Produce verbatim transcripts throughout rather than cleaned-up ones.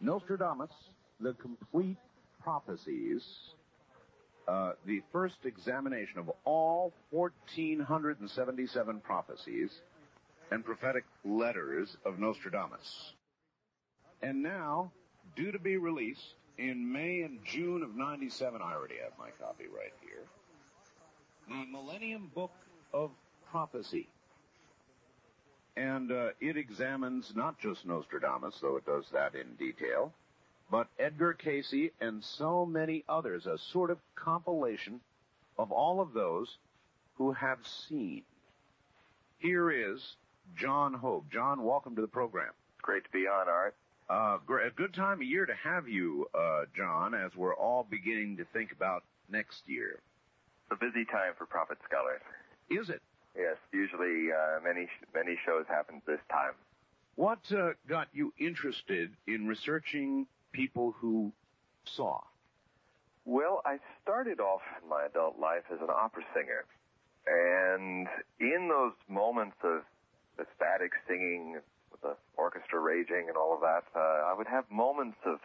Nostradamus, The Complete Prophecies, uh, the first examination of all one thousand four hundred seventy-seven prophecies and prophetic letters of Nostradamus. And now, due to be released in May and June of ninety-seven, I already have my copy right here, the Millennium Book of Prophecy. And uh, it examines not just Nostradamus, though it does that in detail, but Edgar Cayce and so many others, a sort of compilation of all of those who have seen. Here is John Hogue. John, welcome to the program. Great to be on, Art. Uh, a good time of year to have you, uh, John, as we're all beginning to think about next year. It's a busy time for prophet scholars. Is it? Yes, usually uh, many many shows happen this time. What uh, got you interested in researching people who saw? Well, I started off in my adult life as an opera singer. And in those moments of ecstatic singing with the orchestra raging and all of that, uh, I would have moments of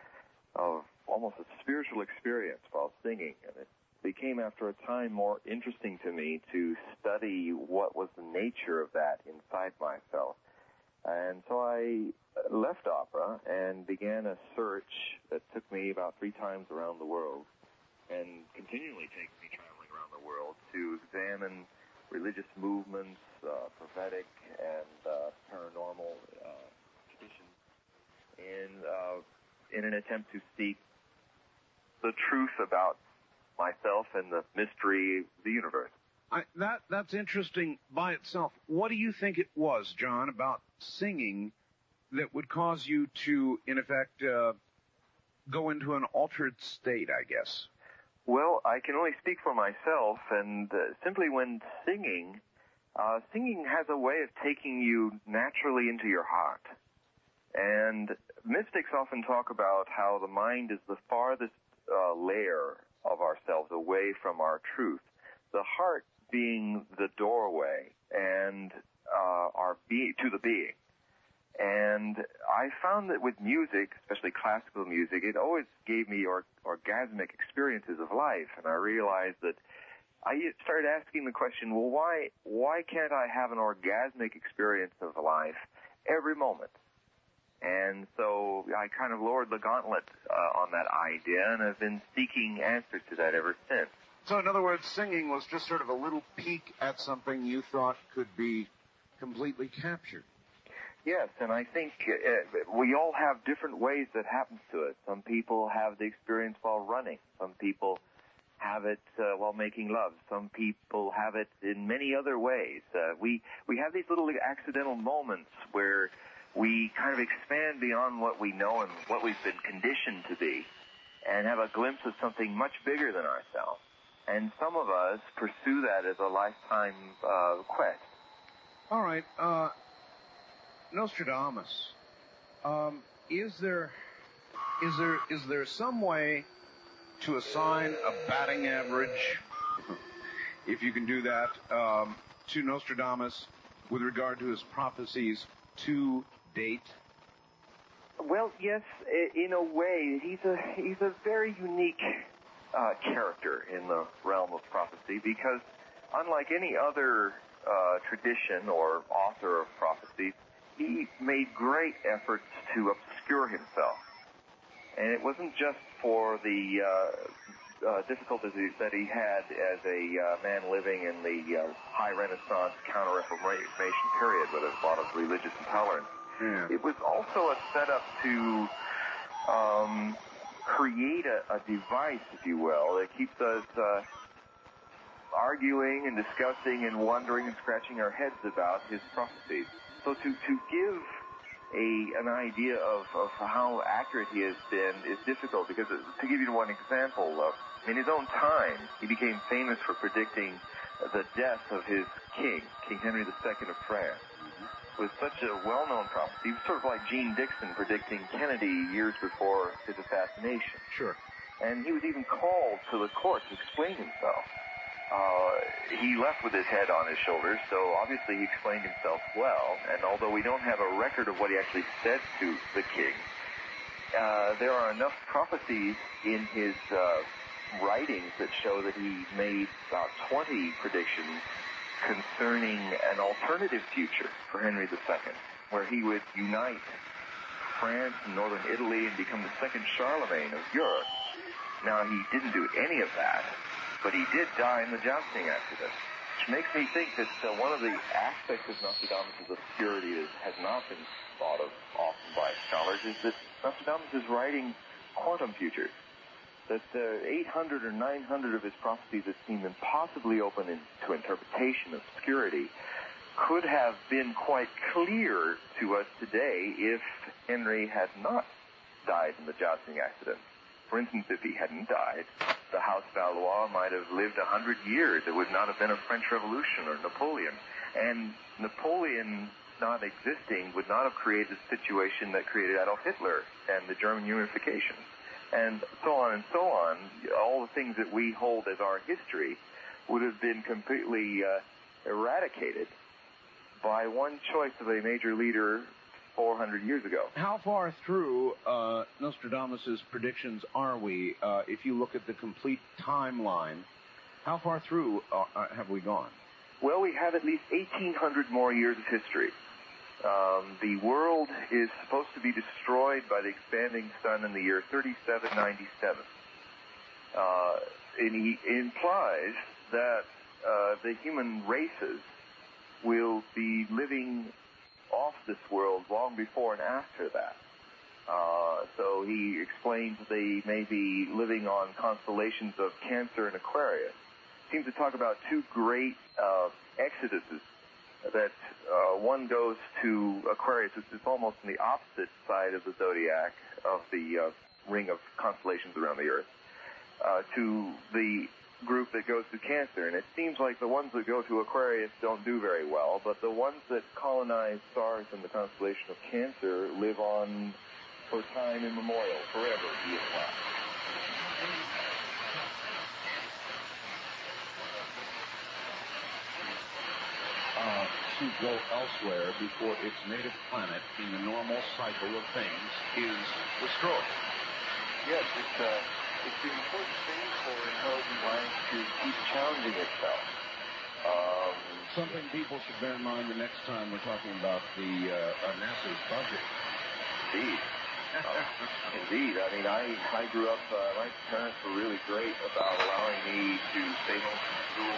of almost a spiritual experience while singing. And it became, after a time, more interesting to me to study what was the nature of that inside myself. And so I left opera and began a search that took me about three times around the world and continually takes me traveling around the world to examine religious movements, uh, prophetic and uh, paranormal uh, traditions in, uh, in an attempt to seek the truth about myself and the mystery of the universe. I, that that's interesting by itself. What do you think it was, John, about singing that would cause you to, in effect, uh, go into an altered state, I guess? Well, I can only speak for myself, and uh, simply when singing, uh, singing has a way of taking you naturally into your heart. And mystics often talk about how the mind is the farthest uh, layer of ourselves away from our truth. The heart being the doorway and uh, our be- to the being. And I found that with music, especially classical music, it always gave me or- orgasmic experiences of life. And I realized that I started asking the question, well, why why can't I have an orgasmic experience of life every moment? And so I kind of lowered the gauntlet uh, on that idea, and I've been seeking answers to that ever since. So in other words, singing was just sort of a little peek at something you thought could be completely captured. Yes, and I think uh, we all have different ways that happens to us. Some people have the experience while running. Some people have it uh, while making love. Some people have it in many other ways. Uh, we we have these little accidental moments where we kind of expand beyond what we know and what we've been conditioned to be and have a glimpse of something much bigger than ourselves. And some of us pursue that as a lifetime uh, quest. All right. Uh, Nostradamus, um, is there is there is there some way to assign a batting average, if you can do that, um, to Nostradamus with regard to his prophecies to date? Well, yes, in a way, he's a he's a very unique uh, character in the realm of prophecy because, unlike any other uh, tradition or author of prophecies, he made great efforts to obscure himself, and it wasn't just for the uh, uh, difficulties that he had as a uh, man living in the uh, high Renaissance Counter-Reformation period with a lot of religious intolerance. Yeah. It was also a setup to um, create a, a device, if you will, that keeps us uh, arguing and discussing and wondering and scratching our heads about his prophecies. So to, to give a an idea of, of how accurate he has been is difficult because, to give you one example, uh, in his own time, he became famous for predicting the death of his king, King Henry the Second of France. It was such a well-known prophecy. He was sort of like Gene Dixon predicting Kennedy years before his assassination. Sure. And he was even called to the court to explain himself. Uh, he left with his head on his shoulders, so obviously he explained himself well. And although we don't have a record of what he actually said to the king, uh, there are enough prophecies in his uh, writings that show that he made about twenty predictions concerning an alternative future for Henry the Second, where he would unite France and northern Italy and become the second Charlemagne of Europe. Now, he didn't do any of that, but he did die in the jousting accident, which makes me think that uh, one of the aspects of Nostradamus' obscurity that has not been thought of often by scholars is that Nostradamus is writing quantum futures, that uh, eight hundred or nine hundred of his prophecies that seem impossibly open in, to interpretation, obscurity, could have been quite clear to us today if Henry had not died in the jousting accident. For instance, if he hadn't died, the House Valois might have lived a hundred years. It would not have been a French Revolution or Napoleon. And Napoleon not existing would not have created the situation that created Adolf Hitler and the German unification. And so on and so on. All the things that we hold as our history would have been completely uh, eradicated by one choice of a major leader four hundred years ago. How far through uh, Nostradamus' predictions are we? Uh, if you look at the complete timeline, how far through uh, have we gone? Well, we have at least eighteen hundred more years of history. Um, the world is supposed to be destroyed by the expanding sun in the year thirty-seven ninety-seven. Uh, and he implies that uh, the human races will be living off this world long before and after that. Uh, so he explains they may be living on constellations of Cancer and Aquarius. Seems to talk about two great uh, exoduses. That uh, one goes to Aquarius, which is almost on the opposite side of the zodiac of the uh, ring of constellations around the Earth, uh, to the group that goes to Cancer. And it seems like the ones that go to Aquarius don't do very well, but the ones that colonize stars in the constellation of Cancer live on for time immemorial, forever, be it not. Uh, to go elsewhere before its native planet in the normal cycle of things is destroyed. Yes, it's, uh, it's the important thing for intelligent life to keep challenging itself. Um, Something people should bear in mind the next time we're talking about the uh, NASA's budget. Indeed. uh, indeed. I mean, I, I grew up, uh, my parents were really great about allowing me to stay home from school.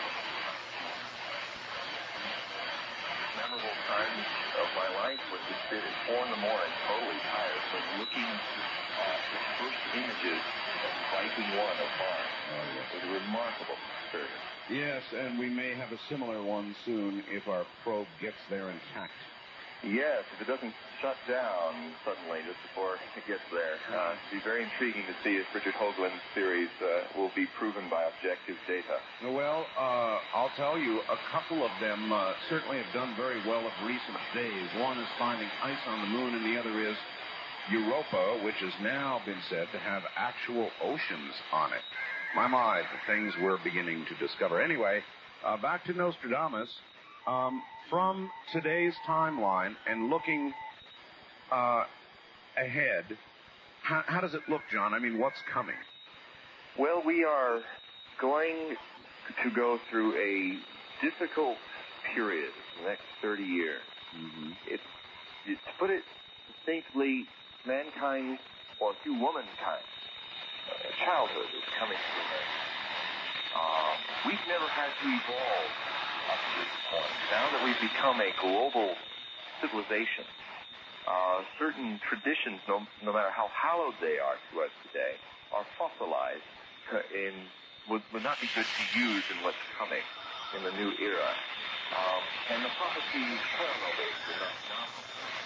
Memorable times of my life was to sit at four in the morning, totally tired, but looking at the first images of Viking one of Mars. Oh, yes. It was a remarkable experience. Yes, and we may have a similar one soon if our probe gets there intact. Yes, if it doesn't shut down suddenly just before it gets there. Uh, it'd be very intriguing to see if Richard Hoagland's theories uh, will be proven by objective data. Well, uh, I'll tell you, a couple of them uh, certainly have done very well of recent days. One is finding ice on the moon, and the other is Europa, which has now been said to have actual oceans on it. My, my, the things we're beginning to discover. Anyway, uh, back to Nostradamus. Um, from today's timeline and looking uh, ahead, how, how does it look, John? I mean, what's coming? Well, we are going to go through a difficult period in the next thirty years. Mm-hmm. It's, to put it distinctly, mankind, or humankind, uh, childhood is coming to an end. Um, we've never had to evolve up to this point. Now that we've become a global civilization, uh, certain traditions, no, no matter how hallowed they are to us today, are fossilized and would, would not be good to use in what's coming in the new era. Um, and the prophecies parallel those are not novel.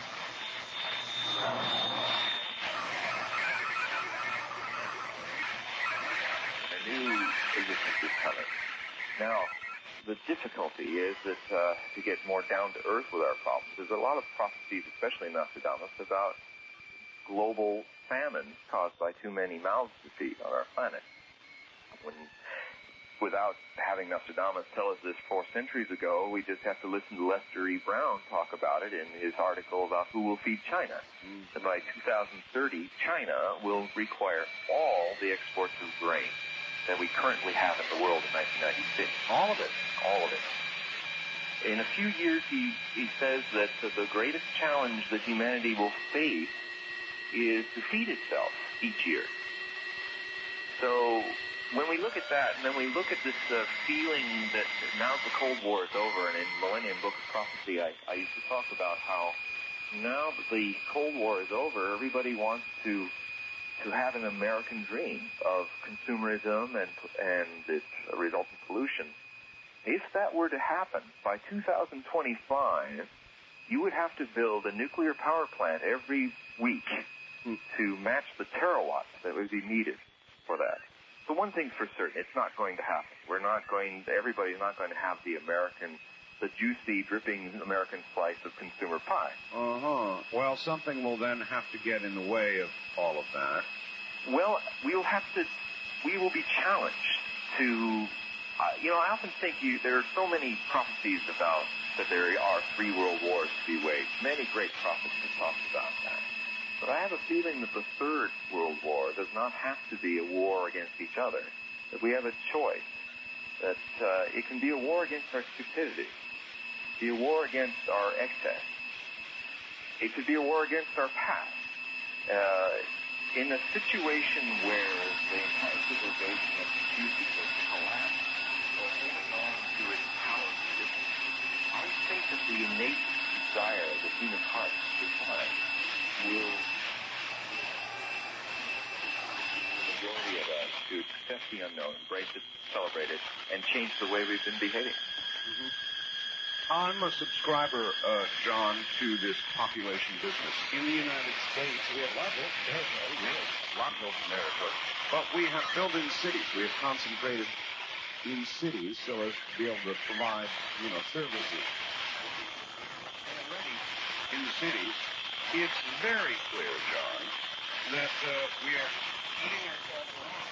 A new existence is coming. Now, the difficulty is that uh, to get more down to earth with our problems, there's a lot of prophecies, especially in Nostradamus, about global famine caused by too many mouths to feed on our planet. When without having Nostradamus tell us this four centuries ago, we just have to listen to Lester E. Brown talk about it in his article about who will feed China. Mm. And by two thousand thirty, China will require all the exports of grain that we currently have in the world in nineteen ninety-six. All of it. All of it. In a few years, he, he says that the greatest challenge that humanity will face is to feed itself each year. So when we look at that, and then we look at this uh, feeling that now the Cold War is over, and in Millennium Book of Prophecy, I, I used to talk about how now that the Cold War is over, everybody wants to to have an American dream of consumerism and and its resultant pollution. If that were to happen, by two thousand twenty-five, you would have to build a nuclear power plant every week to match the terawatts that would be needed for that. So one thing's for certain, it's not going to happen. We're not going, everybody's not going to have the American, the juicy, dripping American slice of consumer pie. Uh-huh. Well, something will then have to get in the way of all of that. Well, we'll have to, we will be challenged to, uh, you know, I often think you, there are so many prophecies about that there are three world wars to be waged. Many great prophets have talked about that. But I have a feeling that the third world war does not have to be a war against each other. That we have a choice. That uh, it can be a war against our stupidity. Be a war against our excess. It could be a war against our past. Uh, in a situation where the entire civilization of two people collapse or holding on to its power position, I think that the innate desire of the human heart to find will the majority of us to accept the unknown, embrace it, celebrate it, and change the way we've been behaving. Mm-hmm. I'm a subscriber, uh, John, to this population business. In the United States, we have lots of territory, yes, lots of territory. But we have built-in cities. We have concentrated in cities so as to be able to provide, you know, services. Already in the cities, it's very clear, John, that uh, we are eating ourselves alive.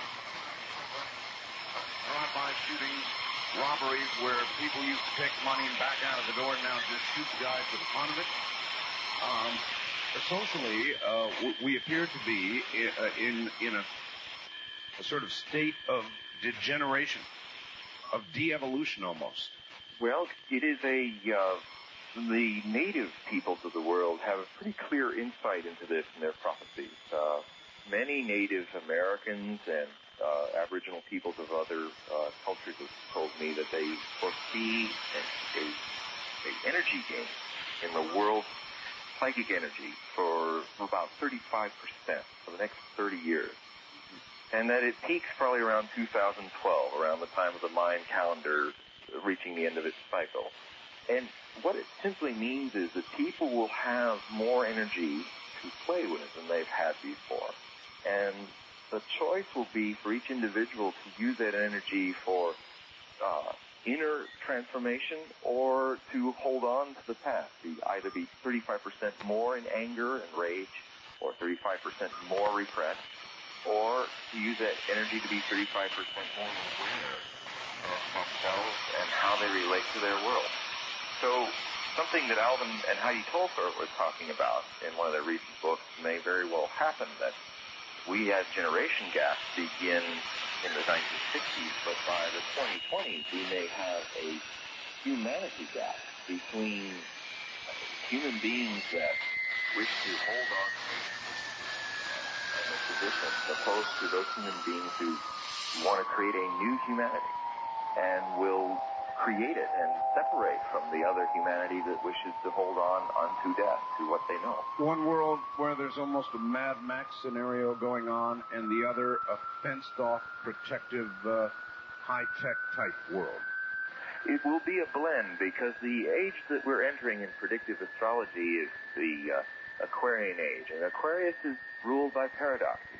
Drive-by shootings, robberies where people used to take money and back out of the door and now just shoot the guy for the fun of it. Um, socially, uh, we appear to be in in a, a sort of state of degeneration, of de-evolution almost. Well, it is a... Uh The native peoples of the world have a pretty clear insight into this in their prophecies. Uh, many Native Americans and uh, Aboriginal peoples of other uh, cultures have told me that they foresee a, a, a energy gain in the world's psychic energy for about thirty-five percent for the next thirty years. And that it peaks probably around two thousand twelve, around the time of the Mayan calendar reaching the end of its cycle. And what it simply means is that people will have more energy to play with than they've had before. And the choice will be for each individual to use that energy for uh, inner transformation or to hold on to the past, to either be thirty-five percent more in anger and rage or thirty-five percent more repressed, or to use that energy to be thirty-five percent more aware of themselves and how they relate to their world. So something that Alvin and Heidi Tolfer was talking about in one of their recent books may very well happen, that we as generation gaps begin in the nineteen sixties, but by the twenty twenties we may have a humanity gap between human beings that wish to hold on to their position opposed to those human beings who want to create a new humanity and will create it and separate from the other humanity that wishes to hold on unto death to what they know. One world where there's almost a Mad Max scenario going on, and the other a fenced-off, protective, uh, high-tech type world. It will be a blend, because the age that we're entering in predictive astrology is the uh, Aquarian age, and Aquarius is ruled by paradoxes.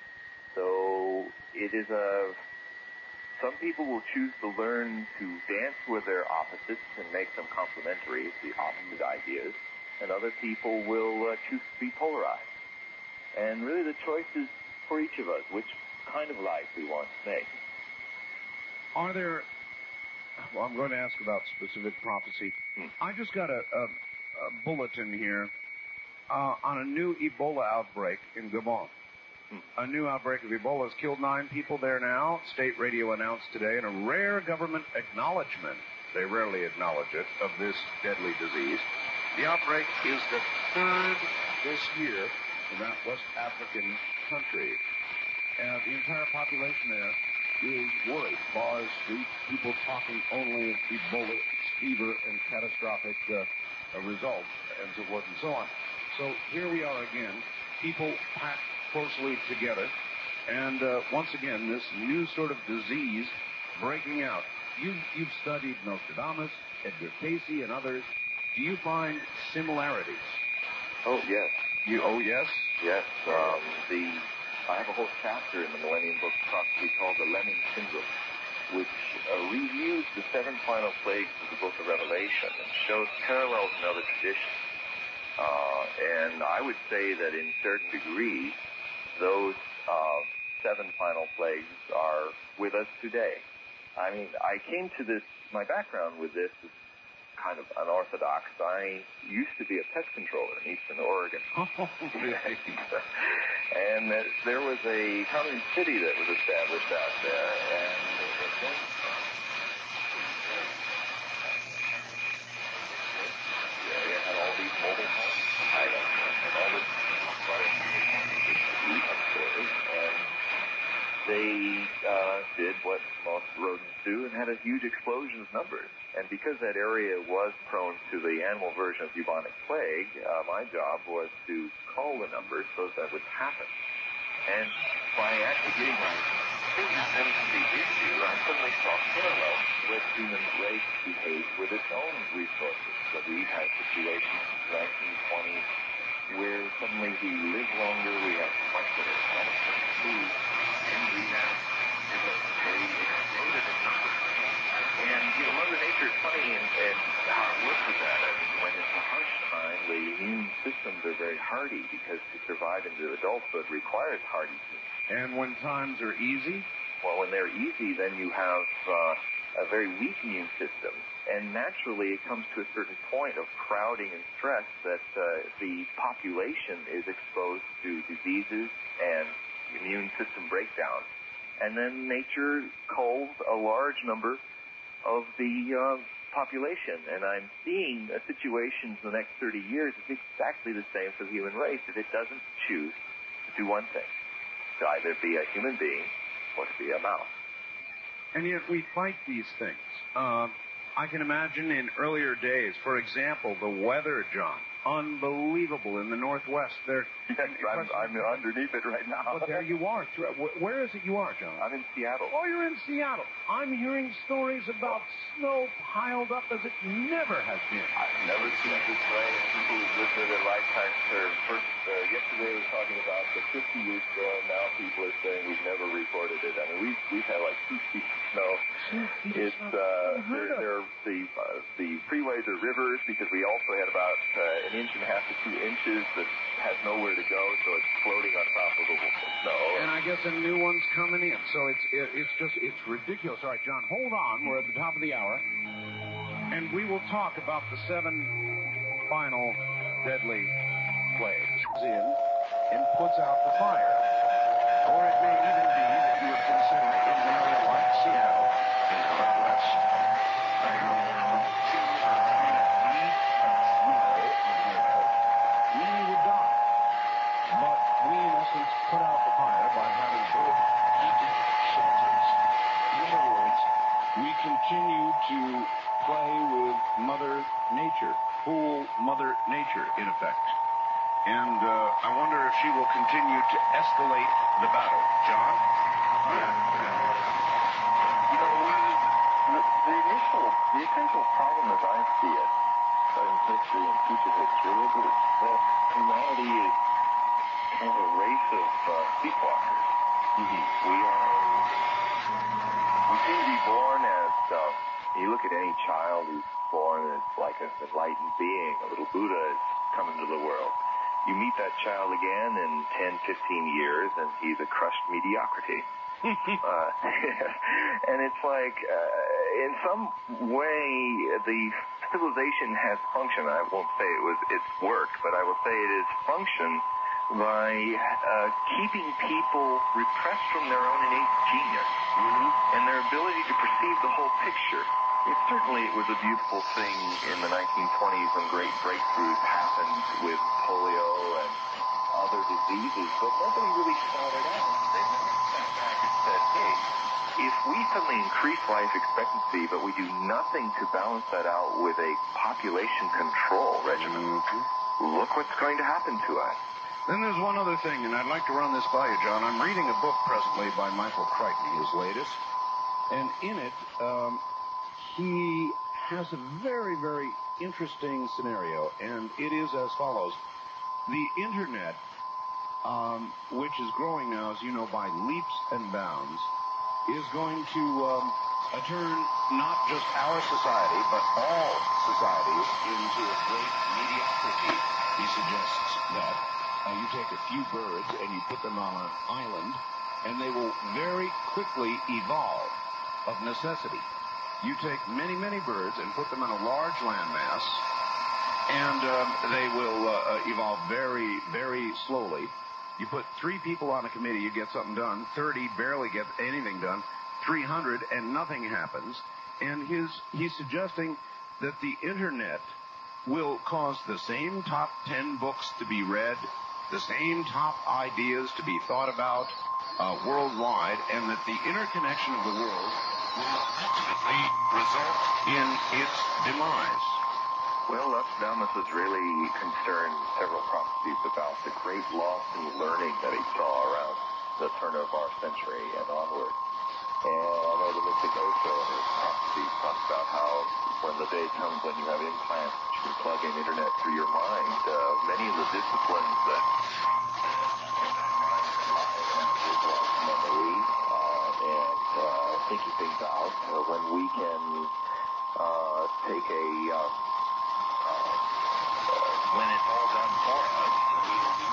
So it is a... Some people will choose to learn to dance with their opposites and make them complementary, the opposite ideas, and other people will uh, choose to be polarized. And really the choice is for each of us, which kind of life we want to make. Are there... Well, I'm going to ask about specific prophecy. Hmm. I just got a, a, a bulletin here uh, on a new Ebola outbreak in Gabon. Hmm. A new outbreak of Ebola has killed nine people there now. State radio announced today in a rare government acknowledgement, they rarely acknowledge it, of this deadly disease. The outbreak is the third this year in that West African country. And the entire population there is worried. Bars, streets, people talking only of Ebola, fever, and catastrophic uh, uh, results, and so forth and so on. So here we are again, people packed closely together, and uh, once again, this new sort of disease breaking out. You've, you've studied Nostradamus, Edgar Cayce, and others. Do you find similarities? Oh, yes. You, oh, yes? Yes. Um, the... I have a whole chapter in the Millennium Book of Prophecy called The Lemming Syndrome, which uh, reviews the seven final plagues of the Book of Revelation and shows parallels in other traditions. Uh, and I would say that in certain degree, those uh, seven final plagues are with us today. I mean, I came to this, my background with this is kind of unorthodox. I used to be a pest controller in Eastern Oregon. Oh, really? And uh, there was a communist city that was established out there, and it then the area had all these mobile homes, items, and all this upstairs, and they uh, did what most rodents do and had a huge explosion of numbers. And because that area was prone to the animal version of bubonic plague, uh, my job was to call the numbers so that, that would happen. And by actually getting my fingers into the issue, I suddenly saw parallels with human race behaves with its own resources. So we've had situations in the nineteen twenties where suddenly we live longer, we have much better medicine, food, and we have they exploded in numbers. And, you know, Mother Nature is funny and, and how it works with that. I mean, when it's a harsh time, the immune systems are very hardy because to survive into adulthood requires hardihood. And when times are easy? Well, when they're easy, then you have uh, a very weak immune system. And naturally, it comes to a certain point of crowding and stress that uh, the population is exposed to diseases and immune system breakdown. And then nature culls a large number of the uh, population. And I'm seeing a situation in the next thirty years is exactly the same for the human race if it doesn't choose to do one thing, to either be a human being or to be a mouse. And yet we fight these things. Uh, I can imagine in earlier days, for example, the weather, John, unbelievable in the Northwest. There, yes, I'm, I'm underneath it right now. But there you are. Where is it you are, John? I'm in Seattle. Oh, you're in Seattle. I'm hearing stories about snow piled up as it never has been. I've never seen it this way. People who've lived through their lifetime. First, uh, yesterday we were talking about the fifty-year storm. Now people are saying we've never reported it. I mean, we've, we've had like two feet of snow. It's, uh, there, there are the, uh, the freeways are rivers because we also had about uh, an inch and a half to two inches that has nowhere to go, so it's floating on top of the snow. And I guess a new one's coming in, so it's it, it's just, it's ridiculous. All right, John, hold on. We're at the top of the hour, and we will talk about the seven final deadly plagues in and puts out the fire. Or it may even be that you would consider it in an area like Seattle in the Northwest. Put out the fire by having good heated shelters. In other words, we continue to play with Mother Nature, fool Mother Nature, in effect. And uh, I wonder if she will continue to escalate the battle. John? Yeah. You know, we, the, the initial, the essential problem as I see it, studying history and future history, is that humanity is kind of a race of uh, sleepwalkers. Mm-hmm. We are, we seem to be born as, uh, you look at any child who's born as like an enlightened being, a little Buddha has come into the world. You meet that child again in ten, fifteen years, and he's a crushed mediocrity. uh, and it's like, uh, in some way, the civilization has functioned. I won't say it was its work, but I will say it is functioned by uh, keeping people repressed from their own innate genius mm-hmm. and their ability to perceive the whole picture. It certainly it was a beautiful thing in the nineteen twenties when great breakthroughs happened with polio and other diseases, but nobody really thought it out. They never sat back and said, hey, if we suddenly increase life expectancy, but we do nothing to balance that out with a population control regimen, mm-hmm. look what's going to happen to us. Then there's one other thing, and I'd like to run this by you, John. I'm reading a book presently by Michael Crichton, his latest, and in it, um, he has a very, very interesting scenario, and it is as follows. The Internet, um, which is growing now, as you know, by leaps and bounds, is going to um, uh, turn not just our society, but all societies into a great mediocrity. He suggests that uh, you take a few birds and you put them on an island, and they will very quickly evolve of necessity. You take many, many birds and put them in a large landmass, and um, they will uh, evolve very, very slowly. You put three people on a committee, you get something done. thirty barely get anything done. three hundred and nothing happens. And his, he's suggesting that the Internet will cause the same top ten books to be read, the same top ideas to be thought about uh, worldwide, and that the interconnection of the world will ultimately result in its demise. Well, Nostradamus was really concerned in several prophecies about the great loss in learning that he saw around the turn of our century and onward. And I know the mystic Osho in his prophecies talks about how when the day comes when you have implants that you can plug in internet through your mind, uh, many of the disciplines that memory uh, and uh, thinking things out, uh, when we can uh, take a uh, when it's all done for us, we will do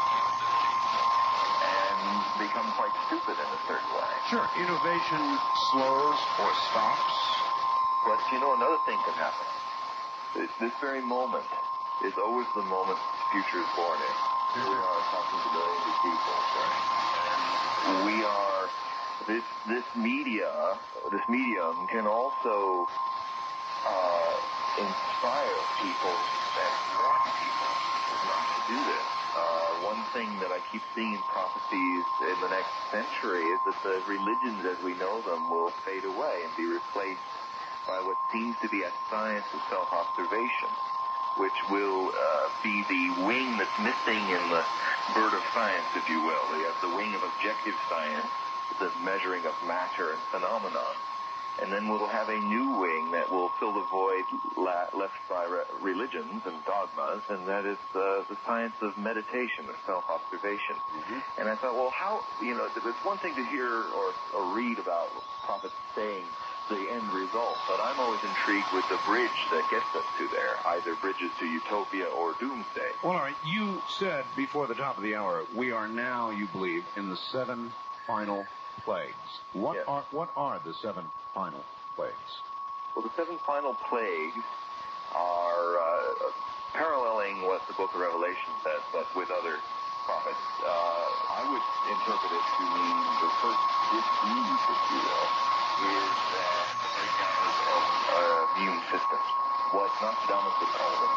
and become quite stupid in a certain way. Sure, innovation slows or stops. But you know, another thing can happen. This, this very moment is always the moment the future is born in. Here we are talking to millions of people. Right? And we are, this, this media, this medium can also uh, inspire people and warn people not to do this. Uh, one thing that I keep seeing in prophecies in the next century is that the religions as we know them will fade away and be replaced by what seems to be a science of self-observation, which will uh, be the wing that's missing in the bird of science, if you will. You have the wing of objective science, the measuring of matter and phenomenon. And then we'll have a new wing that will fill the void la- left by re- religions and dogmas, and that is uh, the science of meditation, of self-observation. Mm-hmm. And I thought, well, how, you know, it's one thing to hear or, or read about prophets saying the end result, but I'm always intrigued with the bridge that gets us to there, either bridges to utopia or doomsday. Well, all right, you said before the top of the hour, we are now, you believe, in the seven final plagues. What yes. are what are the seven final plagues? Well, the seven final plagues are uh, paralleling what the Book of Revelation says, but with other prophets. Uh, I would interpret it to mean the first disease, if you will, is uh, the breakdown of our immune system. What Nostradamus would call the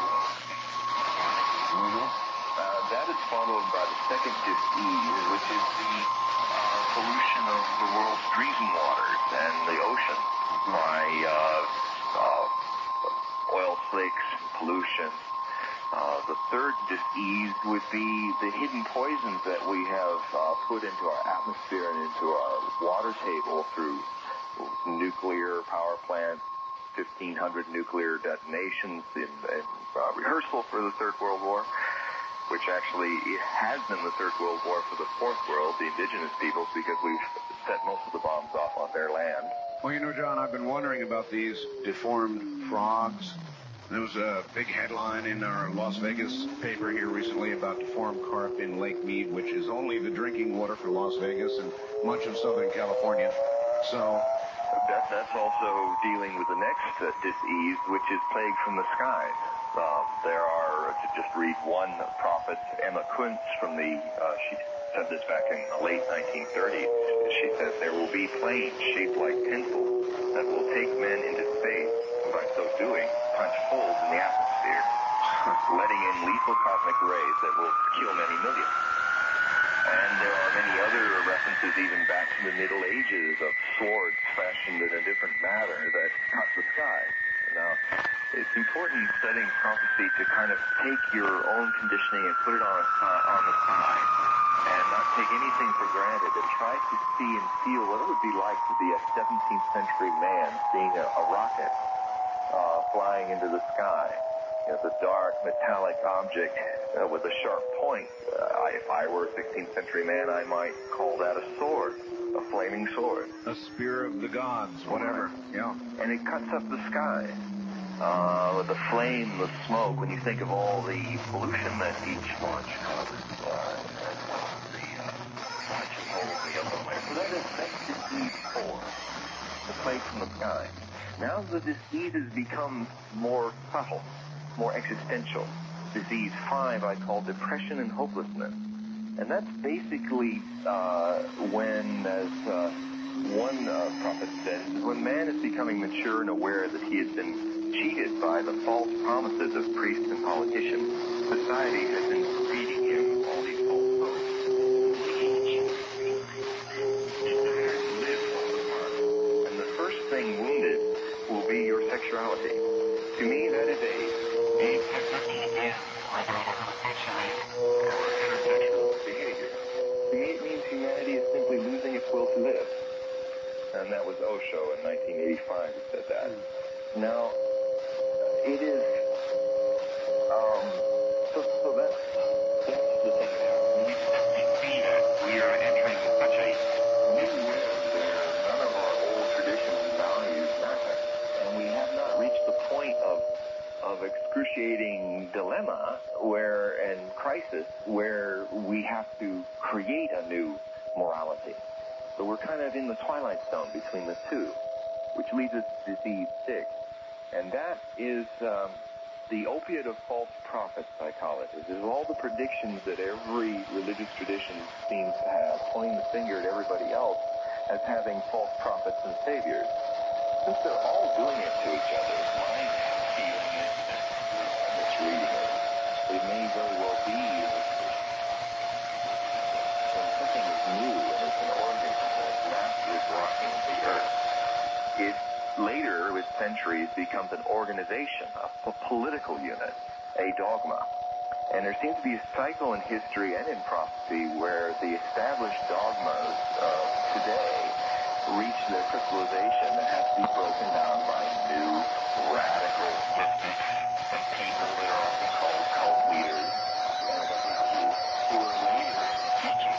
mm-hmm. uh, that is followed by the second disease, which is the uh, pollution of the world's drinking waters and the ocean mm-hmm. by uh, uh, oil slicks, pollution. Uh, the third disease would be the hidden poisons that we have uh, put into our atmosphere and into our water table through nuclear power plants, fifteen hundred nuclear detonations in, in uh, rehearsal for the Third World War, which actually it has been the Third World War for the Fourth World, the indigenous peoples, because we've set most of the bombs off on their land. Well, you know, John, I've been wondering about these deformed frogs There was a big headline in our Las Vegas paper here recently about deformed carp in Lake Mead, which is only the drinking water for Las Vegas and much of Southern California. So that, that's also dealing with the next uh, disease, which is plague from the skies. Uh, there are, to just read one prophet, Emma Kuntz from the, uh, she said this back in the late nineteen thirties. She says there will be planes shaped like tinsel that will take men into space, and by so doing, punch holes in the atmosphere, letting in lethal cosmic rays that will kill many millions. And there are many other references even back to the Middle Ages of swords fashioned in a different matter that cut the sky. Now, it's important in studying prophecy to kind of take your own conditioning and put it on, a, on the side and not take anything for granted and try to see and feel what it would be like to be a seventeenth century man seeing a, a rocket uh, flying into the sky. You know, the dark metallic object uh, with a sharp point. Uh, I, if I were a sixteenth century man, I might call that a sword, a flaming sword. A spear of the gods, whatever. Yeah. And it cuts up the sky. Uh, the flame, the smoke, when you think of all the pollution that each launch causes, uh, the uh, punching holes in the ozone. So that is, that's disease four, the plague from the sky. Now the disease has become more subtle, more existential. Disease five I call depression and hopelessness. And that's basically uh, when, as uh, one uh, prophet said, when man is becoming mature and aware that he has been cheated by the false promises of priests and politicians, society has been feeding him all these false hopes. Live falls apart. And the first thing wounded will be your sexuality. To me, that is a a heterosexual behavior. To me, it means humanity is simply losing its will to live. And that was Osho in nineteen eighty-five who said that. Now, it is, um, so, so that's, that's the thing now. We see that we are entering such a new world where none of our old traditions and values matter. And we have not reached the point of, of excruciating dilemma where, and crisis, where we have to create a new morality. So we're kind of in the twilight zone between the two, which leads us to disease six. And that is um, the opiate of false prophets, I call it. It is all the predictions that every religious tradition seems to have, pointing the finger at everybody else as having false prophets and saviors. Since they're all doing it to each other, my feeling is that it's reading it. It may very well be when something is new and it's an organism that master is rocking the earth. It later, with centuries, becomes an organization, a, a political unit, a dogma. And there seems to be a cycle in history and in prophecy where the established dogmas of today reach their crystallization and have to be broken down by new radical mystics and people that are often called cult leaders who are later teaching.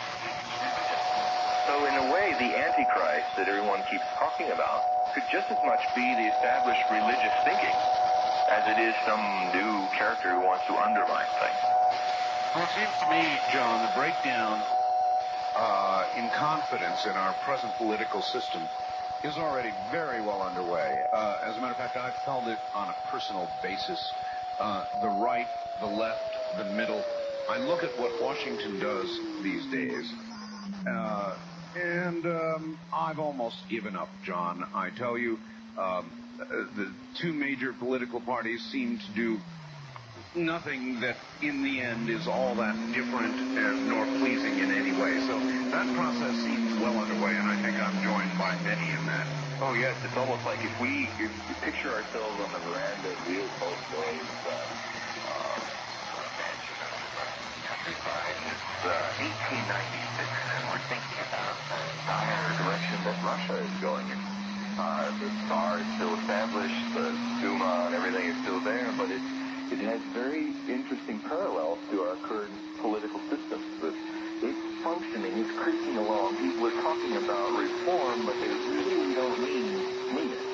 So in a way, the Antichrist that everyone keeps talking about could just as much be the established religious thinking as it is some new character who wants to undermine things. Well, it seems to me, John, the breakdown uh, in confidence in our present political system is already very well underway. Uh, as a matter of fact, I've felt it on a personal basis. Uh, the right, the left, the middle. I look at what Washington does these days, uh, and um, I've almost given up, John. I tell you, um, the two major political parties seem to do nothing that in the end is all that different and nor pleasing in any way. So that process seems well underway, and I think I'm joined by many in that. Oh, yes, it's almost like if we, if we picture ourselves on the veranda of Leo Tolstoy's uh, uh, mansion in the countryside, and it's uh, eighteen ninety-six, and we're thinking about the dire direction that Russia is going in. Uh, the Tsar is still established, the Duma and everything is still there, but it, it has very interesting parallels to our current political system. But it's functioning, it's creaking along. People are talking about reform, but they really don't mean, mean it.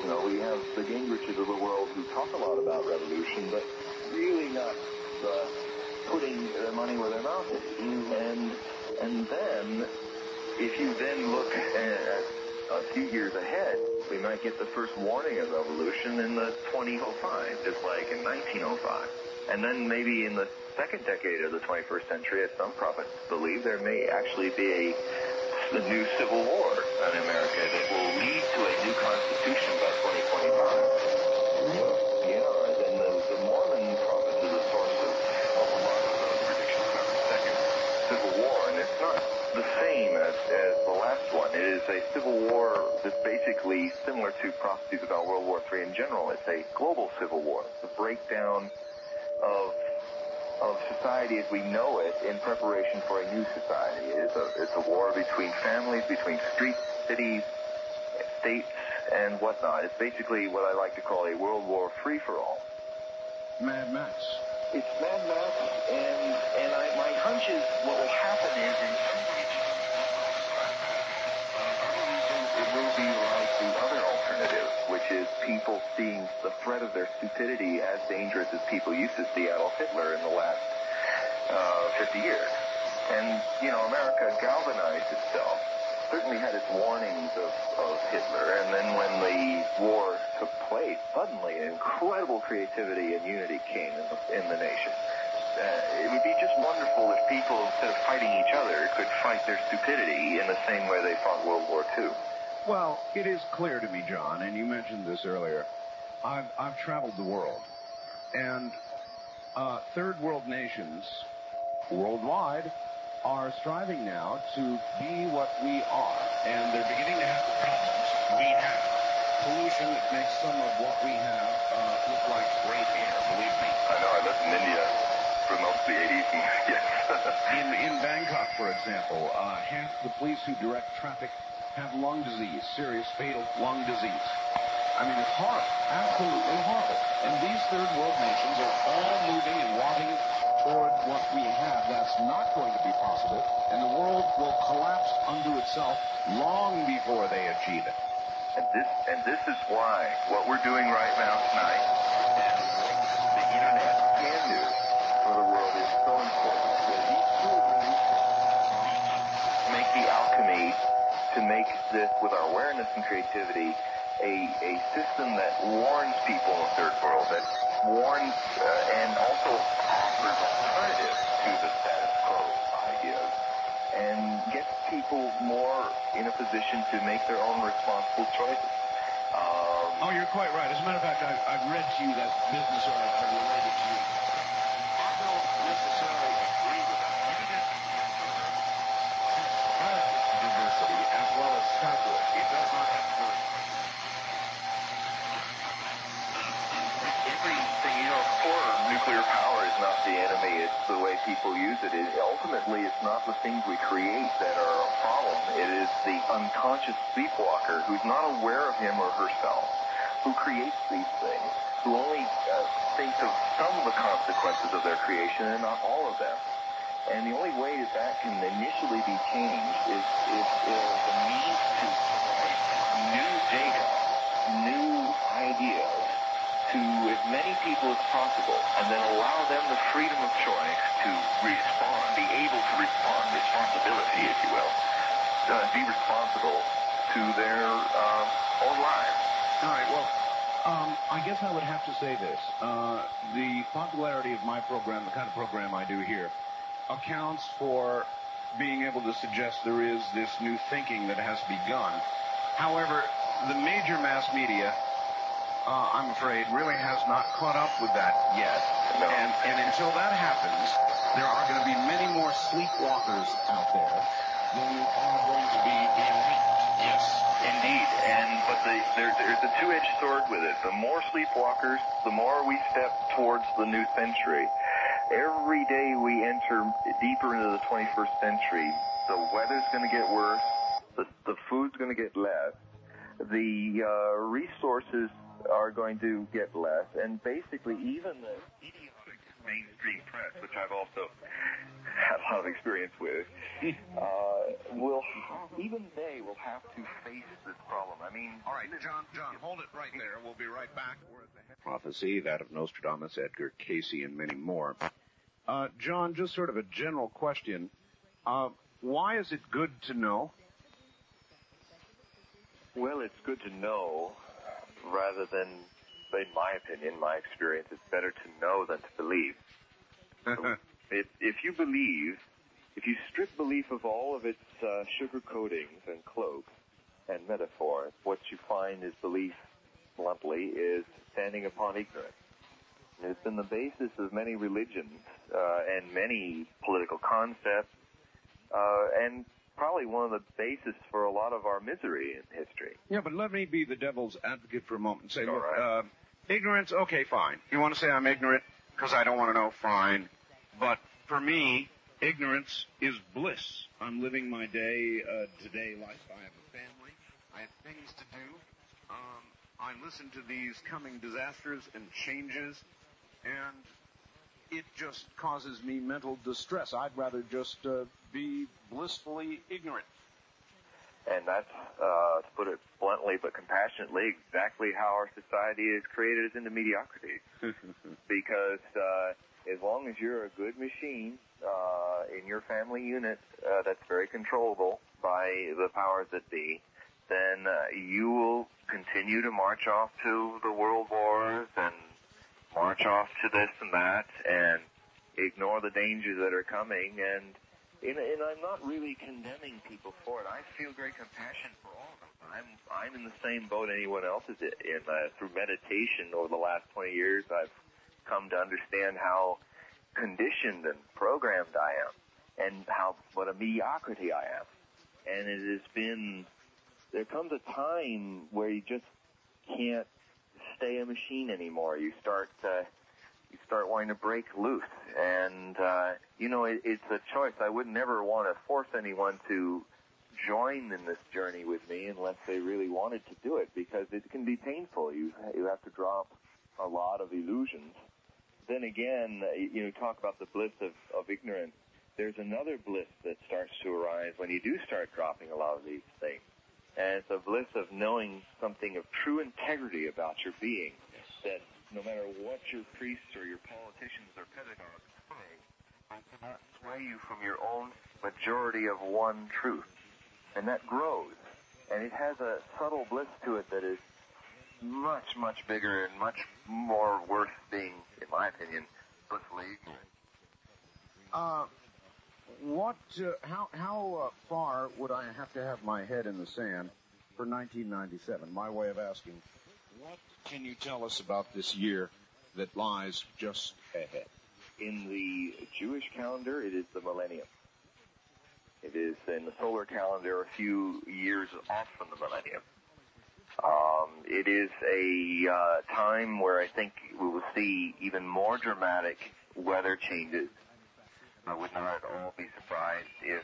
You know, we have the Gingriches of the world who talk a lot about revolution, but really not uh, putting their money where their mouth is. Mm-hmm. And and then, if you then look at a few years ahead, we might get the first warning of revolution in the twenty oh five, just like in nineteen oh five. And then maybe in the second decade of the twenty-first century, as some prophets believe, there may actually be a, a new civil war in America that will lead to a new constitution by twenty twenty-five. Yeah, and the, the Mormon prophets are the source of, of a lot of those predictions about the second civil war, and it's not the same as, as the last one. It is a civil war that's basically similar to prophecies about World War Three in general. It's a global civil war. It's a breakdown of of society as we know it in preparation for a new society. It's a, it's a war between families, between streets, cities, states, and whatnot. It's basically what I like to call a world war free-for-all. Mad Max. It's Mad Max, and, and I, my hunch is what will happen is in some regions it will be like the other alternative, which is people seeing the threat of their stupidity as dangerous as people used to see Adolf Hitler in the last uh, fifty years. And, you know, America galvanized itself, certainly had its warnings of, of Hitler, and then when the war took place, suddenly incredible creativity and unity came in the, in the nation. Uh, it would be just wonderful if people, instead of fighting each other, could fight their stupidity in the same way they fought World War Two. Well, it is clear to me, John, and you mentioned this earlier, I've, I've traveled the world, and uh, third world nations worldwide are striving now to be what we are, and they're beginning to have the problems we have. Pollution that makes some of what we have uh, look like great air, believe me. I know, I lived in India for most of the eighties, and yes. in, in Bangkok, for example, uh, half the police who direct traffic have lung disease, serious fatal lung disease. I mean, it's horrible, absolutely horrible. And these third world nations are all moving and wanting toward what we have. That's not going to be possible, and the world will collapse unto itself long before they achieve it. And this, and this is why what we're doing right now tonight, and what the internet can do for the world, is so important. These children make the alchemy to make this, with our awareness and creativity, a, a system that warns people in the third world, that warns uh, and also offers alternatives to the status quo ideas, and gets people more in a position to make their own responsible choices. Um, oh, you're quite right. As a matter of fact, I, I've read to you that business or I related to you. I don't necessarily agree with that. You get diversity as well as separate. It does not have to. Everything, you know, core nuclear power is not the enemy. It's the way people use it. it. Ultimately, it's not the things we create that are a problem. It is the unconscious sleepwalker who's not aware of him or herself, who creates these things, who only uh, thinks of some of the consequences of their creation and not all of them. And the only way that that can initially be changed is if there's a means to provide new data, new ideas to as many people as possible, and then allow them the freedom of choice to respond, be able to respond, responsibility, if you will, uh, be responsible to their uh, own lives. All right, well, um, I guess I would have to say this. Uh, the popularity of my program, the kind of program I do here, accounts for being able to suggest there is this new thinking that has begun. However, the major mass media, uh, I'm afraid, really has not caught up with that yet. No. And, and until that happens, there are going to be many more sleepwalkers out there than are going to be enlightened. Yes, indeed. And but the, there, there's a two-edged sword with it. The more sleepwalkers, the more we step towards the new century. Every day we enter deeper into the twenty-first century, the weather's going to get worse, the, the food's going to get less, the uh, resources are going to get less, and basically even the idiotic mainstream press, which I've also had a lot of experience with, uh, will even they will have to face this problem. I mean, all right, John, John, hold it right there. We'll be right back. We're at the head prophecy, that of Nostradamus, Edgar Cayce, and many more. Uh, John, just sort of a general question. Uh, why is it good to know? Well, it's good to know rather than, in my opinion, my experience, it's better to know than to believe. if, if you believe, if you strip belief of all of its uh, sugar coatings and cloaks and metaphors, what you find is belief, bluntly, is standing upon ignorance. And it's been the basis of many religions uh, and many political concepts, uh, and probably one of the basis for a lot of our misery in history. Yeah, but let me be the devil's advocate for a moment and say, All look, right. uh, ignorance, okay, fine. You want to say I'm ignorant because I don't want to know, fine. But for me, ignorance is bliss. I'm living my day, uh, today life. I have a family. I have things to do. Um, I listen to these coming disasters and changes, and it just causes me mental distress. I'd rather just uh, be blissfully ignorant. And that's, uh, to put it bluntly but compassionately, exactly how our society is created, is into mediocrity. Because uh, as long as you're a good machine uh, in your family unit uh, that's very controllable by the powers that be, then uh, you will continue to march off to the world wars and march off to this and that and ignore the dangers that are coming. And, and, and I'm not really condemning people for it. I feel great compassion for all of them. I'm, I'm in the same boat anyone else is in. Uh, through meditation over the last twenty years, I've come to understand how conditioned and programmed I am and how what a mediocrity I am. And it has been, there comes a time where you just can't stay a machine anymore. You start uh, you start wanting to break loose, and uh, you know it, it's a choice. I would never want to force anyone to join in this journey with me unless they really wanted to do it, because it can be painful. You you have to drop a lot of illusions. Then again, you know, talk about the bliss of, of ignorance. There's another bliss that starts to arise when you do start dropping a lot of these things. And it's a bliss of knowing something of true integrity about your being, that no matter what your priests or your politicians or pedagogues say, I cannot sway you from your own majority of one truth. And that grows. And it has a subtle bliss to it that is much, much bigger and much more worth being, in my opinion, blissfully ignorant. Uh, what, uh, how, how uh, far would I have to have my head in the sand for nineteen ninety-seven? My way of asking, what can you tell us about this year that lies just ahead? In the Jewish calendar, it is the millennium. It is in the solar calendar a few years off from the millennium. Um, it is a uh, time where I think we will see even more dramatic weather changes. I would not at all be surprised if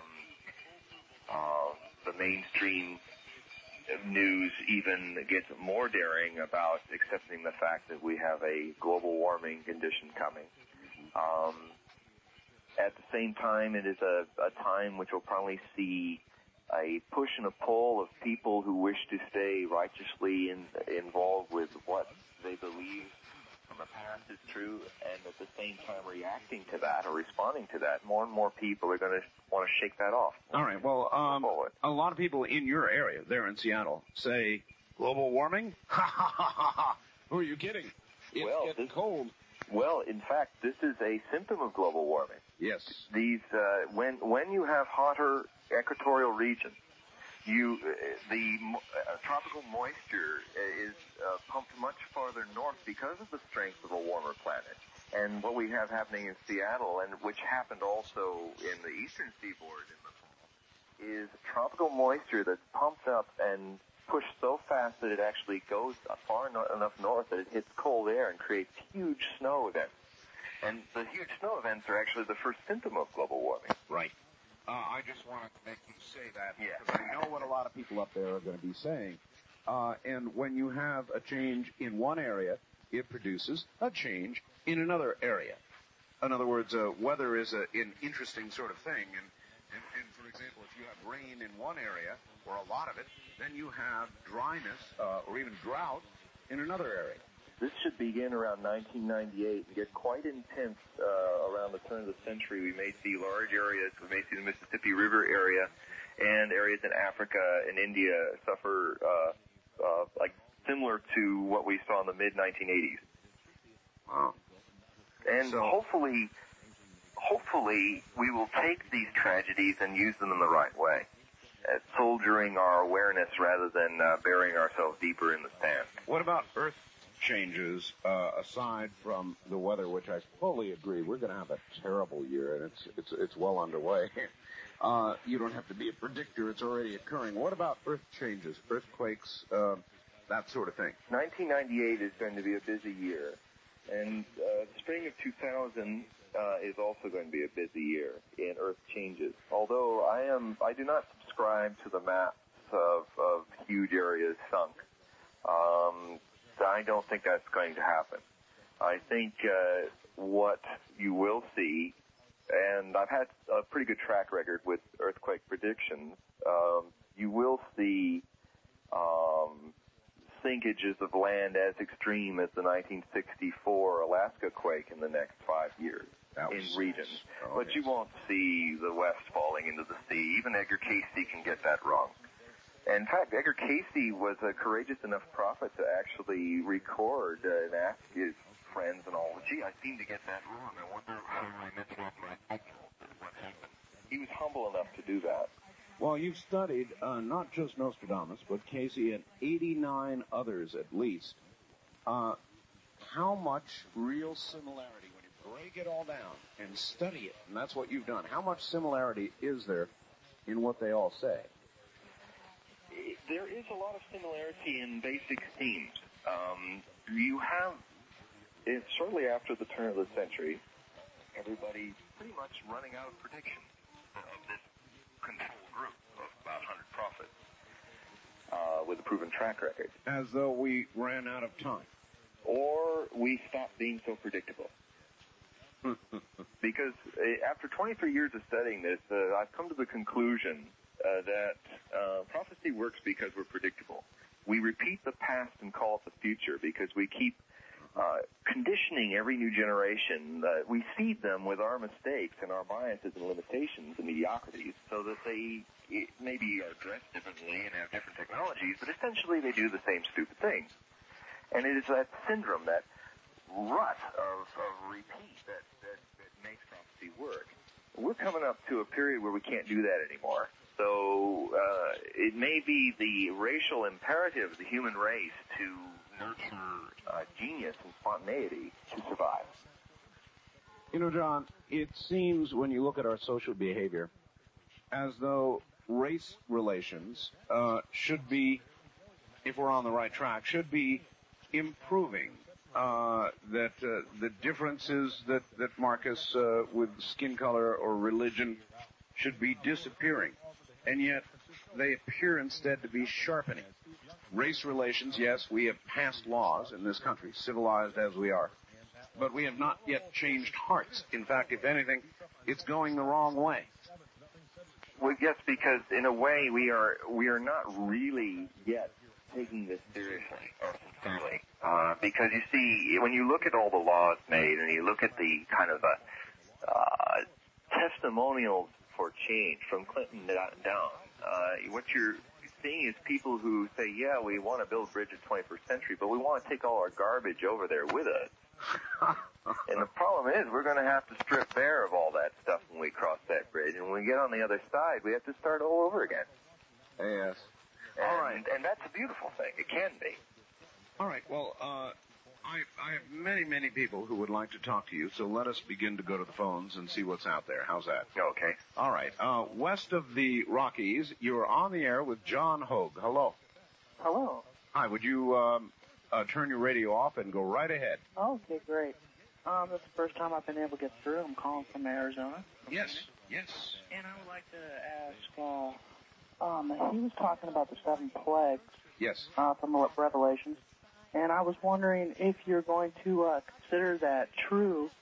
um, uh, the mainstream news even gets more daring about accepting the fact that we have a global warming condition coming. Um, at the same time, it is a, a time which will probably see a push and a pull of people who wish to stay righteously in, involved with what they believe from the past is true, and at the same time reacting to that or responding to that. More and more people are going to want to shake that off. All right. Well, um, a lot of people in your area, there in Seattle, say global warming. Ha ha ha ha ha! Who are you kidding? It's well, getting this, cold. Well, in fact, this is a symptom of global warming. Yes. These uh, when when you have hotter equatorial regions, you uh, the uh, tropical moisture is uh, pumped much farther north because of the strength of a warmer planet. And what we have happening in Seattle, and which happened also in the eastern seaboard in the fall, is tropical moisture that's pumped up and pushed so fast that it actually goes far no- enough north that it hits cold air and creates huge snow events. And the huge snow events are actually the first symptom of global warming. Right. Uh, I just wanted to make you say that yeah. because I know what a lot of people up there are going to be saying. Uh, and when you have a change in one area, it produces a change in another area. In other words, uh, weather is a, an interesting sort of thing. And, and, and, for example, if you have rain in one area, or a lot of it, then you have dryness uh, or even drought in another area. This should begin around nineteen ninety-eight and get quite intense uh, around the turn of the century. We may see large areas. We may see the Mississippi River area and areas in Africa and India suffer uh, uh, like similar to what we saw in the mid nineteen eighties. Wow. And so, hopefully, hopefully we will take these tragedies and use them in the right way, uh, soldiering our awareness rather than uh, burying ourselves deeper in the sand. What about Earth changes, uh, aside from the weather, which I fully agree, we're going to have a terrible year, and it's it's it's well underway. Uh, you don't have to be a predictor; it's already occurring. What about Earth changes, earthquakes, uh, that sort of thing? nineteen ninety-eight is going to be a busy year, and uh, spring of two thousand uh, is also going to be a busy year in Earth changes. Although I am, I do not subscribe to the maps of, of huge areas sunk. Um, I don't think that's going to happen. I think uh, what you will see, and I've had a pretty good track record with earthquake predictions, um, you will see um, sinkages of land as extreme as the nineteen sixty-four Alaska quake in the next five years in regions. Oh, but yes. You won't see the West falling into the sea. Even Edgar Cayce can get that wrong. In fact, Edgar Cayce was a courageous enough prophet to actually record uh, and ask his friends and all, gee, I seem to get that wrong. I wonder how I meant to what happened. He was humble enough to do that. Well, you've studied uh, not just Nostradamus, but Cayce and eighty-nine others at least. Uh, how much real similarity, when you break it all down and study it, and that's what you've done, how much similarity is there in what they all say? There is a lot of similarity in basic themes. Um, you have, it, shortly after the turn of the century, everybody pretty much running out of predictions of this control group of about one hundred prophets uh, with a proven track record. As though we ran out of time. Or we stopped being so predictable. Because uh, after twenty-three years of studying this, uh, I've come to the conclusion Uh, that uh, prophecy works because we're predictable. We repeat the past and call it the future because we keep uh, conditioning every new generation. Uh, we seed them with our mistakes and our biases and limitations and mediocrities so that they it, maybe are dressed differently and have different technologies, but essentially they do the same stupid things. And it is that syndrome, that rut of, of repeat that, that, that makes prophecy work. We're coming up to a period where we can't do that anymore. So uh, it may be the racial imperative of the human race to nurture uh, genius and spontaneity to survive. You know, John, it seems when you look at our social behavior as though race relations uh, should be, if we're on the right track, should be improving. Uh, that uh, the differences that, that mark us uh, with skin color or religion should be disappearing. And yet, they appear instead to be sharpening. Race relations, yes, we have passed laws in this country, civilized as we are. But we have not yet changed hearts. In fact, if anything, it's going the wrong way. Well, yes, because in a way we are we are not really yet taking this seriously or sincerely. Uh, because you see, when you look at all the laws made and you look at the kind of a, uh, testimonials for change from Clinton down, uh, what you're seeing is people who say, yeah, we want to build a bridge of the twenty-first century, but we want to take all our garbage over there with us. And the problem is we're going to have to strip bare of all that stuff when we cross that bridge. And when we get on the other side, we have to start all over again. Yes. And, all right. And that's a beautiful thing. It can be. All right. Well, uh, I, I have many, many people who would like to talk to you, so let us begin to go to the phones and see what's out there. How's that? Okay. All right. Uh, west of the Rockies, you are on the air with John Hogue. Hello. Hello. Hi. Would you um, uh, turn your radio off and go right ahead? Okay, great. Um, that's the first time I've been able to get through. I'm calling from Arizona. Yes. Yes. And I would like to ask, uh, um, he was talking about the seven plagues. Yes. Uh, from Revelations. And I was wondering if you're going to uh, consider that true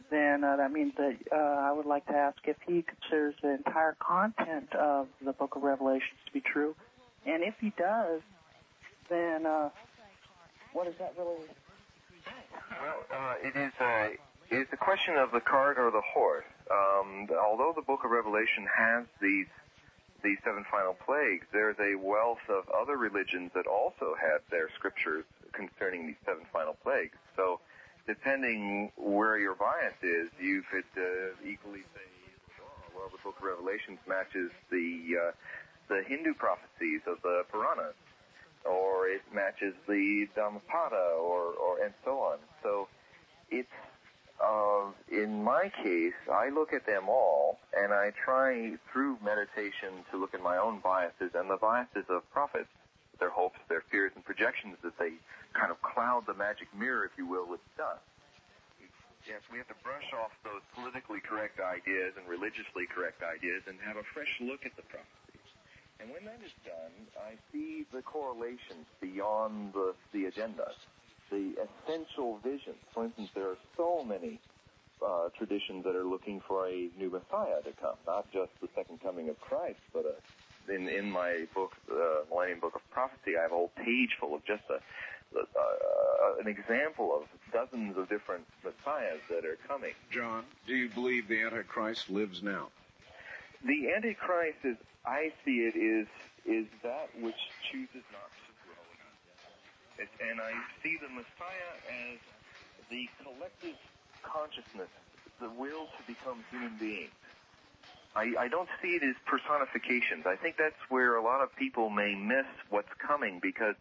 then uh, that means that uh, I would like to ask if he considers the entire content of the Book of Revelations to be true. And if he does, then uh, what does that really mean? Well, uh, it is a, it's a question of the cart or the horse. Um, although the Book of Revelation has these these seven final plagues, there's a wealth of other religions that also have their scriptures concerning these seven final plagues. So, depending where your bias is, you could uh, equally say, oh, well, the Book of Revelations matches the uh, the Hindu prophecies of the Puranas, or it matches the Dhammapada, or, or and so on. So, it's Uh, in my case, I look at them all, and I try through meditation to look at my own biases and the biases of prophets, their hopes, their fears, and projections that they kind of cloud the magic mirror, if you will, with dust. Yes, we have to brush off those politically correct ideas and religiously correct ideas and have a fresh look at the prophecies. And when that is done, I see the correlations beyond the, the agenda. The essential visions. For instance, there are so many uh, traditions that are looking for a new Messiah to come, not just the second coming of Christ, but uh, in, in my book, uh, Millennium Book of Prophecy, I have a whole page full of just a, uh, uh, an example of dozens of different Messiahs that are coming. John, do you believe the Antichrist lives now? The Antichrist, as I see it, is is that which chooses not to. It, and I see the Messiah as the collective consciousness, the will to become human beings. I, I don't see it as personifications. I think that's where a lot of people may miss what's coming, because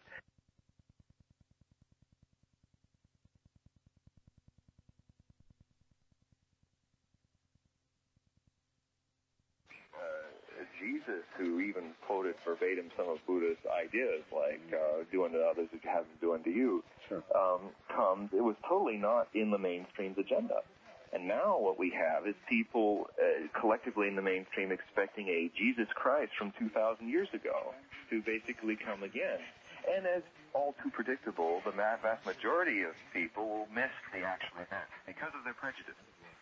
Jesus, who even quoted verbatim some of Buddha's ideas, like uh, do unto others as you have them do unto you, sure. um, comes, it was totally not in the mainstream's agenda. And now what we have is people uh, collectively in the mainstream expecting a Jesus Christ from two thousand years ago to basically come again. And as all too predictable, the vast majority of people will miss the actual event because of their prejudice.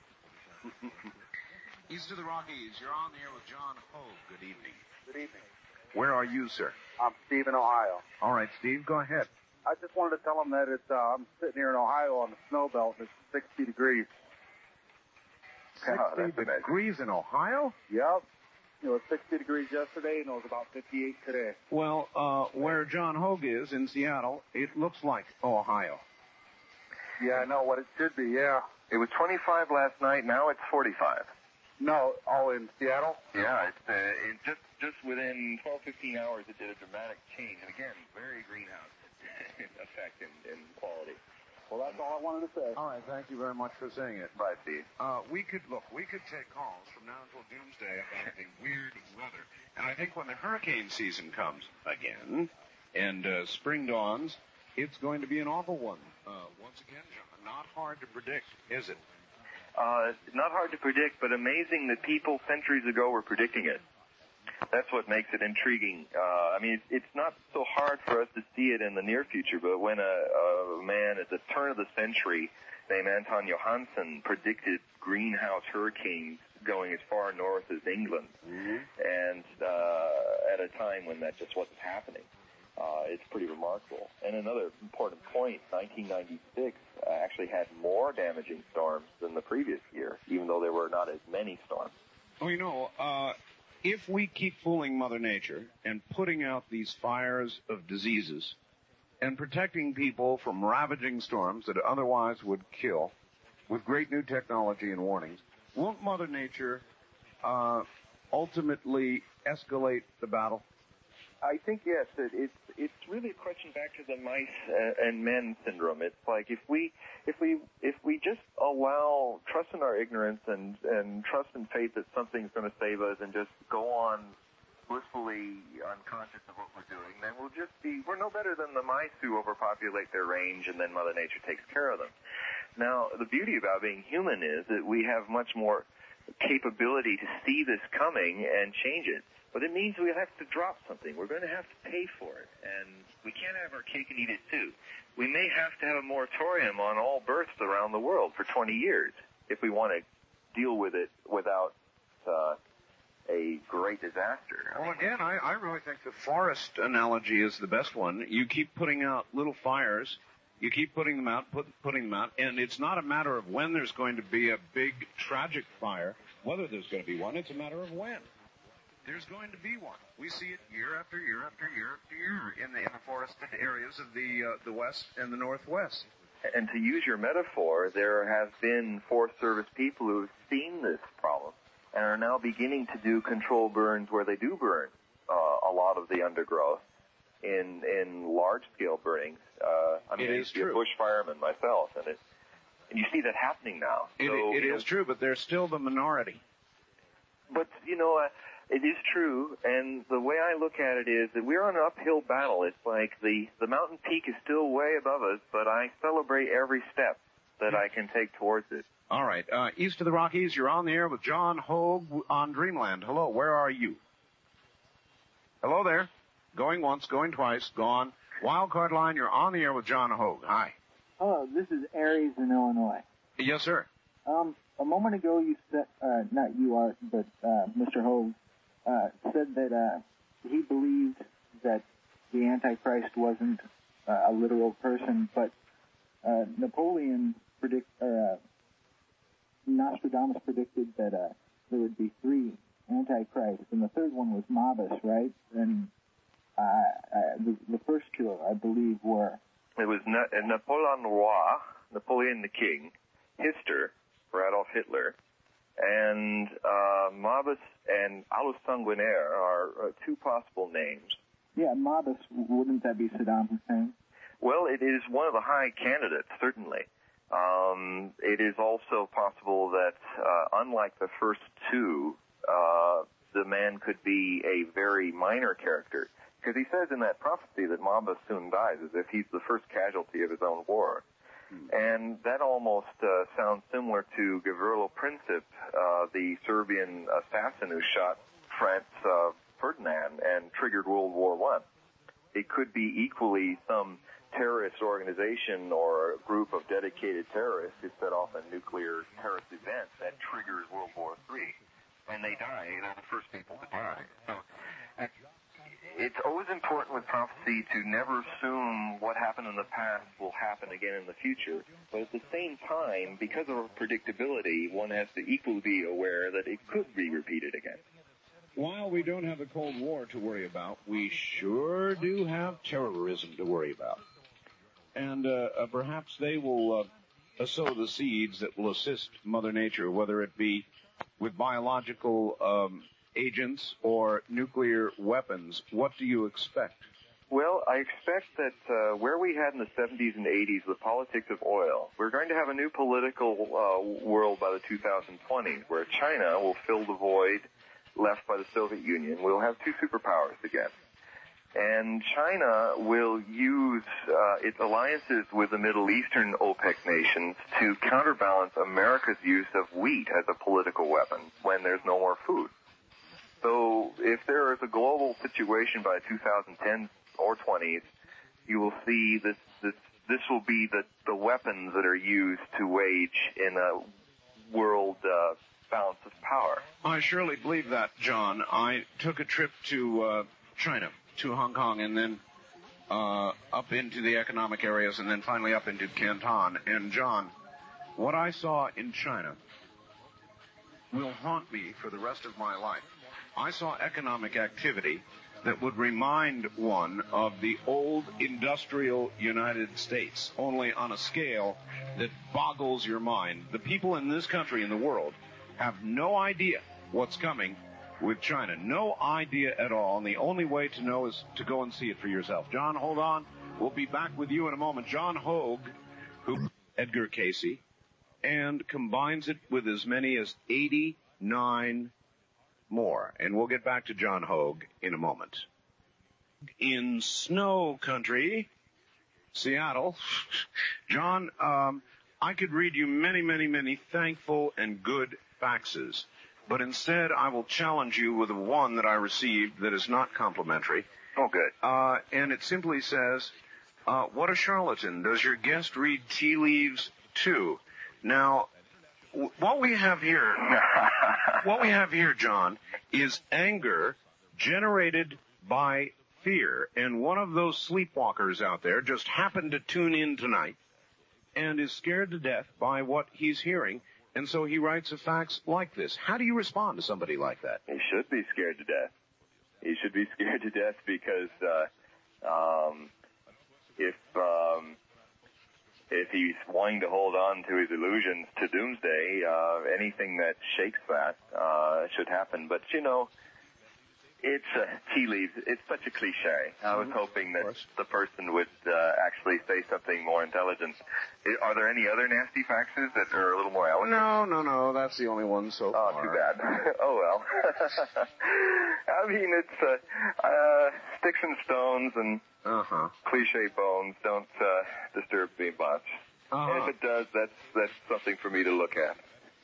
East of the Rockies, you're on the air with John Hogue. Good evening. Good evening. Where are you, sir? I'm Steve in Ohio. All right, Steve, go ahead. I just wanted to tell them that it's, uh, I'm sitting here in Ohio on the snow belt, and it's sixty degrees. sixty degrees in Ohio? Yep. It was sixty degrees yesterday, and it was about fifty-eight today. Well, uh, where John Hogue is, in Seattle, it looks like Ohio. Yeah, I know what it should be, yeah. It was twenty-five last night, now it's forty-five. No, all in Seattle? Yeah, it's uh, it just just within twelve, fifteen hours, it did a dramatic change. And again, very greenhouse effect in, in quality. Well, that's all I wanted to say. All right, thank you very much for saying it. Bye, Steve. Uh, we could, look, we could take calls from now until doomsday about the weird weather. And I think when the hurricane season comes again and uh, spring dawns, it's going to be an awful one. Uh, once again, John, not hard to predict, is it? Uh, not hard to predict, but amazing that people centuries ago were predicting it. That's what makes it intriguing. Uh, I mean, it's, it's not so hard for us to see it in the near future, but when a, a man at the turn of the century named Anton Johansson predicted greenhouse hurricanes going as far north as England, mm-hmm. and uh, at a time when that just wasn't happening. Uh, it's pretty remarkable. And another important point, nineteen ninety-six uh, actually had more damaging storms than the previous year, even though there were not as many storms. Oh, you know, uh, if we keep fooling Mother Nature and putting out these fires of diseases and protecting people from ravaging storms that otherwise would kill with great new technology and warnings, won't Mother Nature uh, ultimately escalate the battle? I think, yes. It, it's it's really a question back to the mice uh, and men syndrome. It's like if we if we if we just allow trust in our ignorance and and trust and faith that something's going to save us and just go on blissfully unconscious of what we're doing, then we'll just be we're no better than the mice who overpopulate their range and then Mother Nature takes care of them. Now, the beauty about being human is that we have much more capability to see this coming and change it. But it means we have to drop something. We're going to have to pay for it. And we can't have our cake and eat it too. We may have to have a moratorium on all births around the world for twenty years. if we want to deal with it without uh, a great disaster. Well, again, I, I really think the forest analogy is the best one. You keep putting out little fires. You keep putting them out, put, putting them out, and it's not a matter of when there's going to be a big, tragic fire, whether there's going to be one. It's a matter of when. There's going to be one. We see it year after year after year after year in the, in the forested areas of the uh, the West and the Northwest. And to use your metaphor, there have been Forest Service people who have seen this problem and are now beginning to do control burns where they do burn uh, a lot of the undergrowth in in large-scale burnings. Uh, I mean, it I is used to be a true. bush fireman myself, and, it, and you see that happening now. It, so, it you is know, true, but they're still the minority. But, you know, uh, it is true, and the way I look at it is that we're on an uphill battle. It's like the, the mountain peak is still way above us, but I celebrate every step that I can take towards it. All right. Uh, east of the Rockies, you're on the air with John Hogue on Dreamland. Hello, where are you? Hello there. Going once, going twice, gone. Wildcard line, you're on the air with John Hogue. Hi. Hello, this is Aries in Illinois. Yes, sir. Um, a moment ago you said, uh, not you, Art, but uh, Mister Hogue, uh, said that uh, he believed that the Antichrist wasn't uh, a literal person, but uh, Napoleon predict, or uh, Nostradamus predicted that uh, there would be three Antichrists, and the third one was Mabus, right? And uh, uh, the, the first two, I believe, were... It was Na- Napoleon Roi, Napoleon the King, Hister, for Adolf Hitler, and uh, Mabus and Alus Sanguinaire are uh, two possible names. Yeah, Mabus, wouldn't that be Saddam Hussein? Well, it is one of the high candidates, certainly. Um, it is also possible that, uh, unlike the first two, uh, the man could be a very minor character. Because he says in that prophecy that Mabus soon dies as if he's the first casualty of his own war. Hmm. And that almost uh, sounds similar to Gavrilo Princip, uh, the Serbian assassin who shot Franz uh, Ferdinand and triggered World War One. It could be equally some terrorist organization or a group of dedicated terrorists who set off a nuclear terrorist event that triggers World War Three. And they die. They're the first people to die. So, uh, it's always important with prophecy to never assume what happened in the past will happen again in the future. But at the same time, because of predictability, one has to equally be aware that it could be repeated again. While we don't have the Cold War to worry about, we sure do have terrorism to worry about. And uh, uh, perhaps they will uh, sow the seeds that will assist Mother Nature, whether it be with biological um, agents or nuclear weapons. What do you expect? Well, I expect that uh, where we had in the seventies and eighties the politics of oil, we're going to have a new political uh, world by the two thousand twenties, where China will fill the void left by the Soviet Union. We'll have two superpowers again. And China will use uh, its alliances with the Middle Eastern OPEC nations to counterbalance America's use of wheat as a political weapon when there's no more food. So if there is a global situation by two thousand ten or twenties, you will see that this, this will be the, the weapons that are used to wage in a world uh, balance of power. I surely believe that, John. I took a trip to uh, China, to Hong Kong, and then uh, up into the economic areas, and then finally up into Canton. And, John, what I saw in China will haunt me for the rest of my life. I saw economic activity that would remind one of the old industrial United States, only on a scale that boggles your mind. The people in this country, in the world, have no idea what's coming with China. No idea at all. And the only way to know is to go and see it for yourself. John, hold on. We'll be back with you in a moment. John Hogue, who Edgar Cayce, and combines it with as many as eighty-nine more. And we'll get back to John Hogue in a moment. In snow country, Seattle, John, um, I could read you many, many, many thankful and good faxes, but instead I will challenge you with one that I received that is not complimentary. Oh, good. Uh, and it simply says, uh, what a charlatan. Does your guest read tea leaves too? Now, what we have here, what we have here, John, is anger generated by fear. And one of those sleepwalkers out there just happened to tune in tonight and is scared to death by what he's hearing. And so he writes a fax like this. How do you respond to somebody like that? He should be scared to death. He should be scared to death because uh, um, if um, if he's wanting to hold on to his illusions to doomsday, uh, anything that shakes that uh, should happen. But, you know, it's uh, tea leaves. It's such a cliche. I was hoping that the person would uh, actually say something more intelligent. Are there any other nasty faxes that are a little more elegant? No, no, no. That's the only one so oh, far. Oh, too bad. Oh, well. I mean, it's uh, uh, sticks and stones and uh-huh. cliche bones don't uh, disturb me much. Uh-huh. And if it does, that's that's something for me to look at.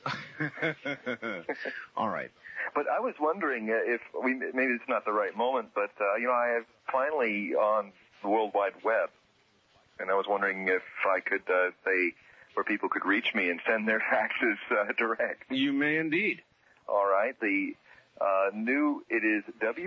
All right. But I was wondering if we maybe it's not the right moment, but uh, you know, I have finally on the World Wide Web, and I was wondering if I could uh, say where people could reach me and send their faxes uh, direct. You may indeed. All right. The uh, new it is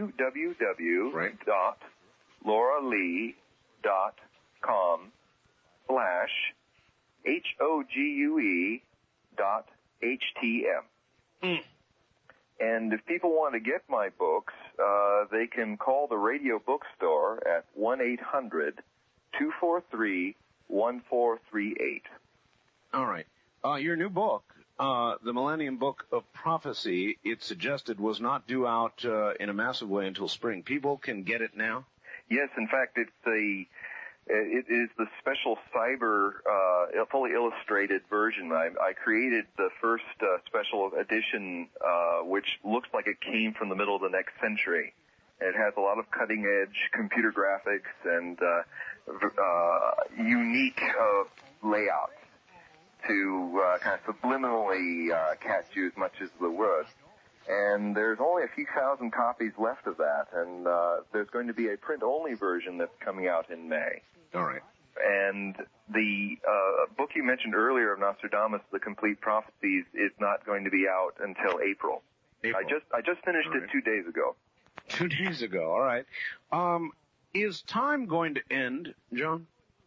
www right. dot laura lee dot com slash h o g u e dot h t m. Mm. And if people want to get my books, uh, they can call the Radio Bookstore at one eight hundred two four three one four three eight. All right. Uh, your new book, uh, The Millennium Book of Prophecy, it suggested was not due out uh, in a massive way until spring. People can get it now? Yes, in fact, it's a... It is the special cyber, uh, fully illustrated version. I, I created the first uh, special edition, uh, which looks like it came from the middle of the next century. It has a lot of cutting-edge computer graphics and uh, uh, unique uh, layouts to uh, kind of subliminally uh, catch you as much as the word. And there's only a few thousand copies left of that, and uh, there's going to be a print-only version that's coming out in May. All right. And the uh, book you mentioned earlier of Nostradamus, The Complete Prophecies, is not going to be out until April. April. I just I just finished All right. it two days ago. Two days ago. All right. Um, is time going to end, John?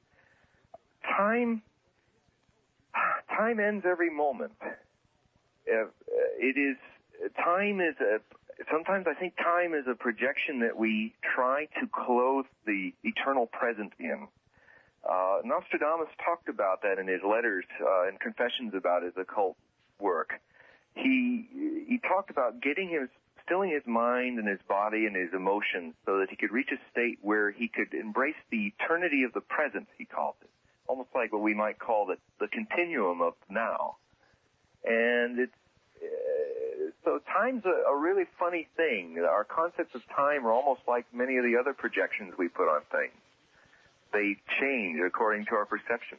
Time time ends every moment. Uh, it is time is a. Sometimes I think time is a projection that we try to clothe the eternal present in. Uh, Nostradamus talked about that in his letters uh, and confessions about his occult work. He he talked about getting his, stilling his mind and his body and his emotions so that he could reach a state where he could embrace the eternity of the present, he called it. Almost like what we might call the, the continuum of now. And it's Uh, so time's a, a really funny thing. Our concepts of time are almost like many of the other projections we put on things. They change according to our perceptions.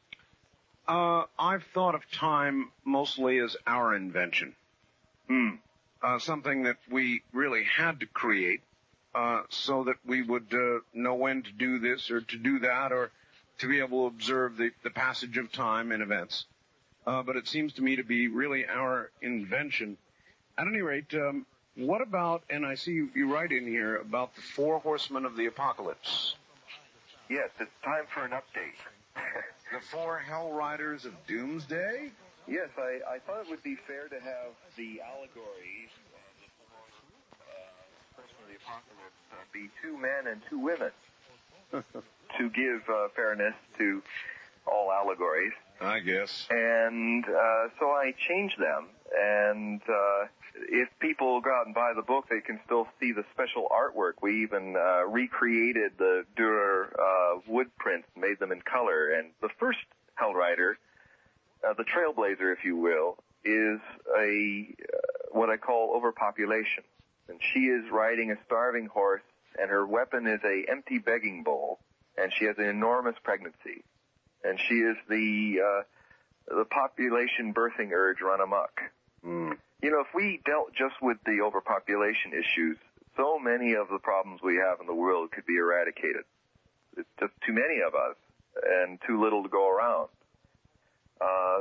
Uh, I've thought of time mostly as our invention. Hmm. Uh, something that we really had to create uh, so that we would uh, know when to do this or to do that or to be able to observe the, the passage of time and events. Uh, but it seems to me to be really our invention. At any rate, um, what about, and I see you, you write in here about the four horsemen of the apocalypse. Yes, it's time for an update. The four hell riders of doomsday? Yes, I, I thought it would be fair to have the allegories of the four uh, horsemen of the apocalypse uh, be two men and two women to give uh, fairness to all allegories. I guess. And uh, so I changed them, and uh, if people go out and buy the book, they can still see the special artwork. We even uh, recreated the Dürer uh, wood prints, made them in color. And the first Hell Rider, uh, the trailblazer, if you will, is a uh, what I call overpopulation. And she is riding a starving horse, and her weapon is a empty begging bowl, and she has an enormous pregnancy. And she is the uh, the population birthing urge run amok. Mm. You know, if we dealt just with the overpopulation issues, so many of the problems we have in the world could be eradicated. It's just too many of us and too little to go around. Uh,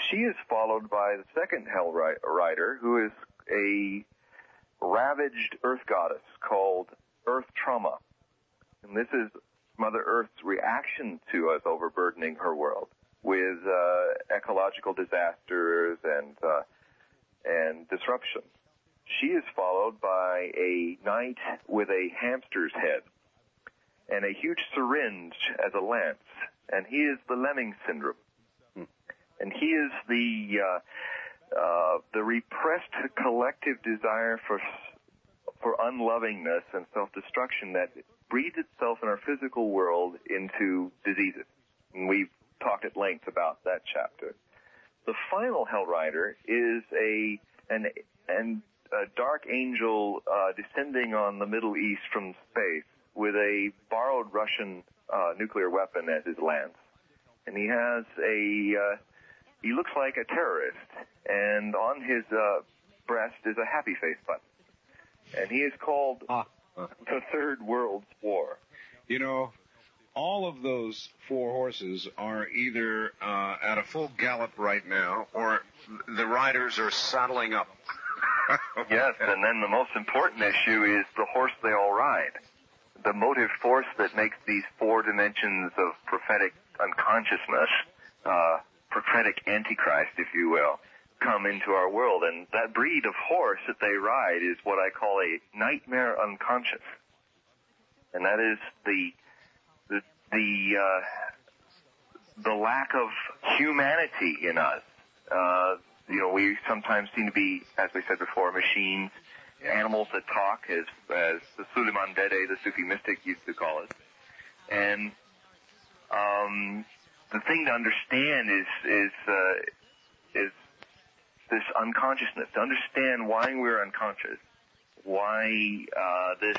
she is followed by the second Hell Rider, who is a ravaged earth goddess called Earth Trauma. And this is Mother Earth's reaction to us overburdening her world with uh, ecological disasters and uh, and disruption. She is followed by a knight with a hamster's head and a huge syringe as a lance, and he is the Lemming syndrome. Hmm. And he is the uh, uh, the repressed collective desire for for unlovingness and self-destruction that breeds itself in our physical world into diseases. And we've talked at length about that chapter. The final Hell Rider is a an an a dark angel uh, descending on the Middle East from space with a borrowed Russian uh, nuclear weapon as his lance. And he has a, uh, he looks like a terrorist, and on his uh, breast is a happy face button. And he is called ah. the Third World War. You know, all of those four horses are either uh, at a full gallop right now, or the riders are saddling up. Yes, and then the most important issue is the horse they all ride. The motive force that makes these four dimensions of prophetic unconsciousness, uh, prophetic antichrist, if you will, come into our world. And that breed of horse that they ride is what I call a nightmare unconscious. And that is the, the, the, uh, the lack of humanity in us. Uh, You know, we sometimes seem to be, as we said before, machines, animals that talk, as as the Suleiman Dede, the Sufi mystic, used to call it. And um, the thing to understand is is uh, is this unconsciousness. To understand why we're unconscious, why uh, this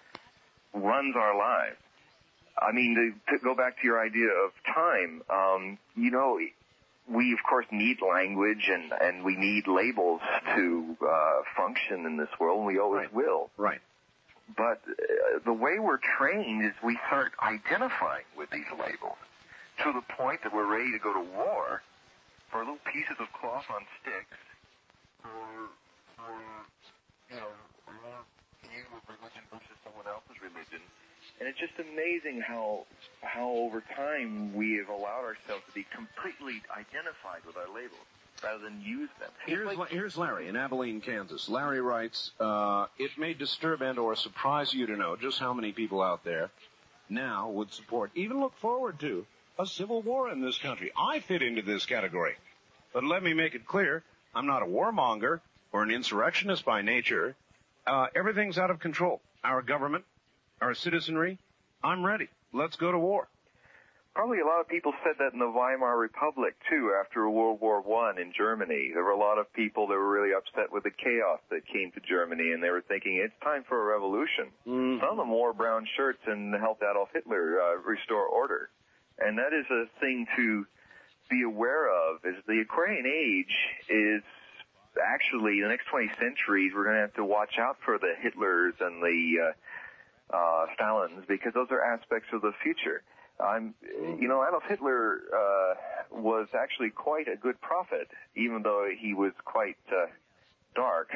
runs our lives. I mean, to, to go back to your idea of time, um, you know. We, of course, need language and, and we need labels to uh, function in this world, and we always right. will. Right. But uh, the way we're trained is we start identifying with these labels to the point that we're ready to go to war for little pieces of cloth on sticks or, or you know, our view of religion versus someone else's religion. And it's just amazing how how over time we have allowed ourselves to be completely identified with our labels rather than use them. Here's, like, here's Larry in Abilene, Kansas. Larry writes, uh, it may disturb and or surprise you to know just how many people out there now would support, even look forward to, a civil war in this country. I fit into this category. But let me make it clear, I'm not a warmonger or an insurrectionist by nature. Uh, everything's out of control. Our government, our citizenry, I'm ready. Let's go to war. Probably a lot of people said that in the Weimar Republic, too, after World War One in Germany. There were a lot of people that were really upset with the chaos that came to Germany, and they were thinking, it's time for a revolution. Mm-hmm. Some of them wore brown shirts and helped Adolf Hitler uh, restore order. And that is a thing to be aware of, is the Aquarian Age is actually, the next twenty centuries, we're going to have to watch out for the Hitlers and the... Uh, Uh, Stalins, because those are aspects of the future. I'm, you know, Adolf Hitler uh, was actually quite a good prophet, even though he was quite uh, dark.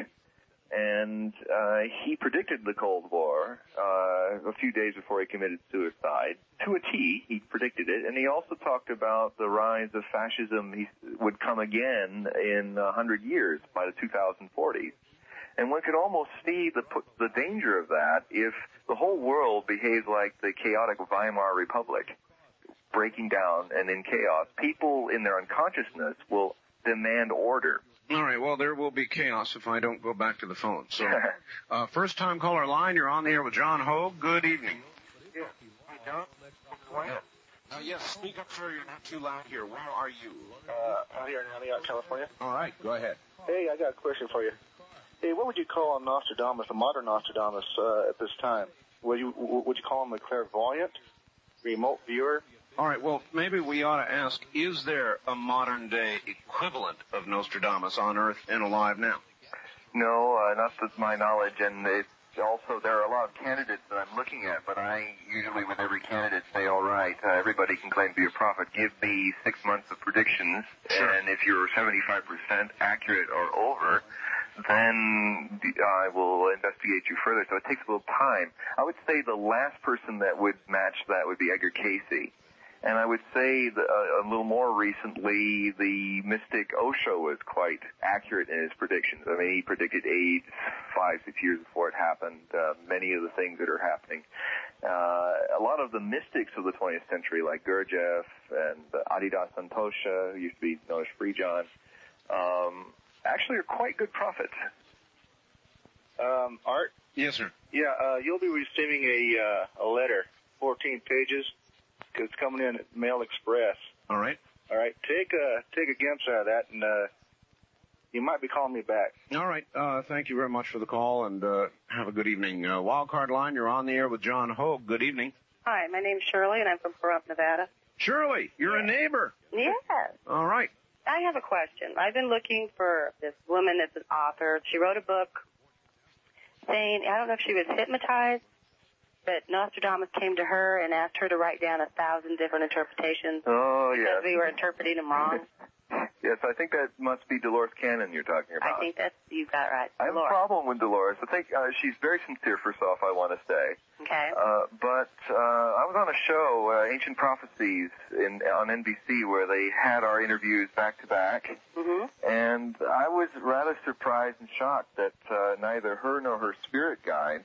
And uh, he predicted the Cold War uh, a few days before he committed suicide. To a T, he predicted it. And he also talked about the rise of fascism he would come again in a hundred years, by the two thousand forties. And one could almost see the the danger of that if the whole world behaves like the chaotic Weimar Republic, breaking down and in chaos. People in their unconsciousness will demand order. All right, well, there will be chaos if I don't go back to the phone. So, uh, first-time caller line, you're on the air with John Hogue. Good evening. Yeah. Hi, John. Yeah. Uh, yes, speak up, sir. You're not too loud here. Where are you? Uh, out here in Antioch, California. All right, go ahead. Hey, I got a question for you. Hey, what would you call Nostradamus, a modern Nostradamus, uh, at this time? Would you would you call him a clairvoyant, remote viewer? All right, well, maybe we ought to ask, is there a modern-day equivalent of Nostradamus on Earth and alive now? No, uh, not to my knowledge, and it, also there are a lot of candidates that I'm looking at, but I usually with every candidate say, all right, uh, everybody can claim to be a prophet. Give me six months of predictions, sure. And if you're seventy-five percent accurate or over, then I will investigate you further. So it takes a little time. I would say the last person that would match that would be Edgar Cayce. And I would say that, uh, a little more recently, the mystic Osho was quite accurate in his predictions. I mean, he predicted AIDS five, six years before it happened, uh, many of the things that are happening. Uh, a lot of the mystics of the twentieth century, like Gurdjieff and uh, Adidas Santosha, who used to be known as Free John, um, actually are quite good prophets. Um, Art? Yes, sir. Yeah, uh, you'll be receiving a, uh, a letter, fourteen pages. It's coming in at Mail Express. All right. All right. Take a take a glimpse out of that, and uh, you might be calling me back. All right. Uh, thank you very much for the call, and uh, have a good evening. Uh, Wildcard Line, you're on the air with John Hogue. Good evening. Hi, my name's Shirley, and I'm from Pahrump, Nevada. Shirley, you're a neighbor. Yes. All right. I have a question. I've been looking for this woman that's an author. She wrote a book saying, I don't know if she was hypnotized, but Nostradamus came to her and asked her to write down a thousand different interpretations. Oh, because yes. we were interpreting them wrong. Yes, I think that must be Dolores Cannon you're talking about. I think that's, you got it right. I have Dolores. a problem with Dolores. I think uh, she's very sincere, first off, I want to say. Okay. Uh, but uh, I was on a show, uh, Ancient Prophecies, in, on N B C, where they had our interviews back-to-back. Mm-hmm. And I was rather surprised and shocked that uh, neither her nor her spirit guide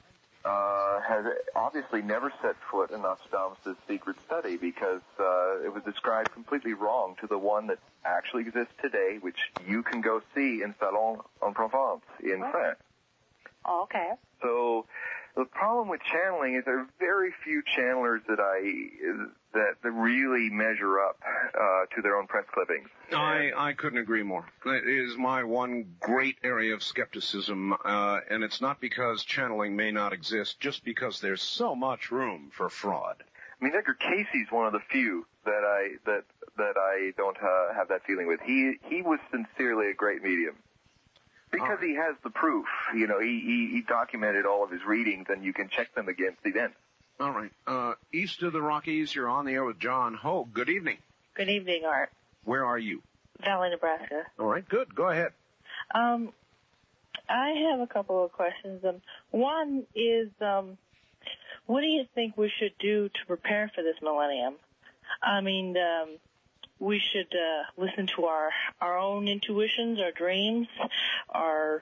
uh, had obviously never set foot in Nostradamus' secret study, because uh, it was described completely wrong to the one that actually exists today, which you can go see in Salon en Provence in oh. France. Oh, okay. So the problem with channeling is there are very few channelers that I that, that really measure up uh, to their own press clippings. I, I couldn't agree more. It is my one great area of skepticism, uh, and it's not because channeling may not exist, just because there's so much room for fraud. I mean, Edgar Cayce's one of the few that I that that I don't uh, have that feeling with. He he was sincerely a great medium. Because he has the proof, you know, he, he, he documented all of his readings, and you can check them against events. All right. Uh, east of the Rockies, you're on the air with John Hogue. Good evening. Good evening, Art. Where are you? Valley, Nebraska. All right, good. Go ahead. Um, I have a couple of questions. Um, one is, um, what do you think we should do to prepare for this millennium? I mean, um, we should uh, listen to our, our own intuitions, our dreams, our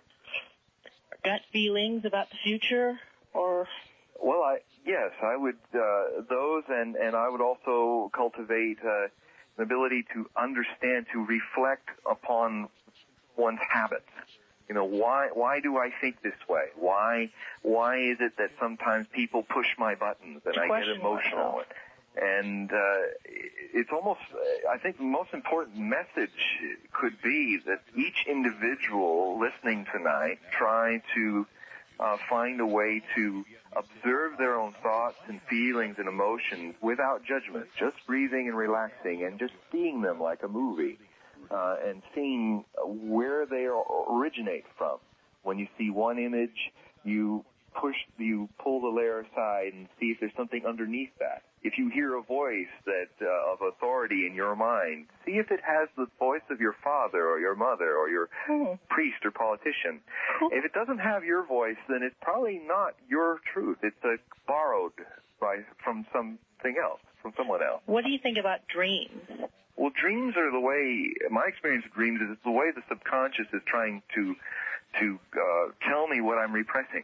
gut feelings about the future, or... Well, I yes, I would, uh, those, and, and I would also cultivate uh, an ability to understand, to reflect upon one's habits. You know, why why do I think this way? Why why is it that sometimes people push my buttons and I get emotional? Myself. And uh, it's almost, I think the most important message could be that each individual listening tonight try to uh, find a way to observe their own thoughts and feelings and emotions without judgment, just breathing and relaxing and just seeing them like a movie, uh, and seeing where they originate from. When you see one image, you push, you pull the layer aside and see if there's something underneath that. If you hear a voice that uh, of authority in your mind, see if it has the voice of your father or your mother or your hmm. priest or politician. If it doesn't have your voice, then it's probably not your truth. It's uh, borrowed by from something else, from someone else. What do you think about dreams? Well, dreams are the way, my experience of dreams is it's the way the subconscious is trying to to uh, tell me what I'm repressing.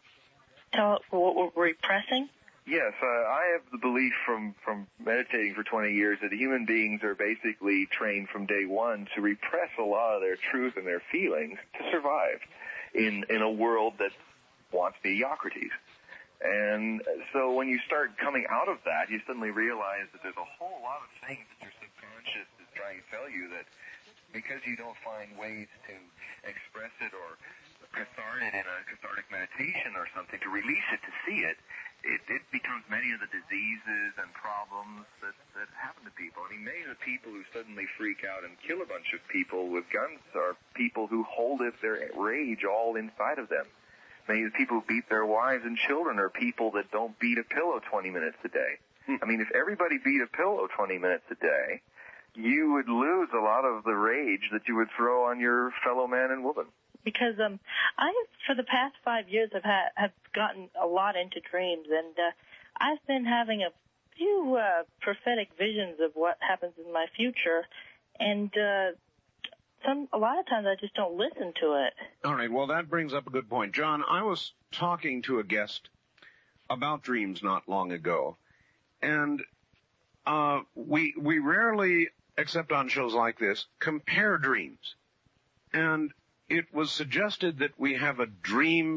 Tell what we're repressing? Yes, uh, I have the belief from, from meditating for twenty years that human beings are basically trained from day one to repress a lot of their truth and their feelings to survive in, in a world that wants mediocrities. And so when you start coming out of that, you suddenly realize that there's a whole lot of things that your subconscious is trying to tell you that because you don't find ways to express it or cathartic in a cathartic meditation or something to release it, to see it, It, it becomes many of the diseases and problems that, that happen to people. I mean, many of the people who suddenly freak out and kill a bunch of people with guns are people who hold it, their rage all inside of them. Maybe the people who beat their wives and children are people that don't beat a pillow twenty minutes a day. I mean, if everybody beat a pillow twenty minutes a day, you would lose a lot of the rage that you would throw on your fellow man and woman. Because um, I, for the past five years, have had, have gotten a lot into dreams, and uh, I've been having a few uh, prophetic visions of what happens in my future, and uh, some a lot of times I just don't listen to it. All right, well, that brings up a good point. John, I was talking to a guest about dreams not long ago, and uh, we we rarely, except on shows like this, compare dreams. And it was suggested that we have a dream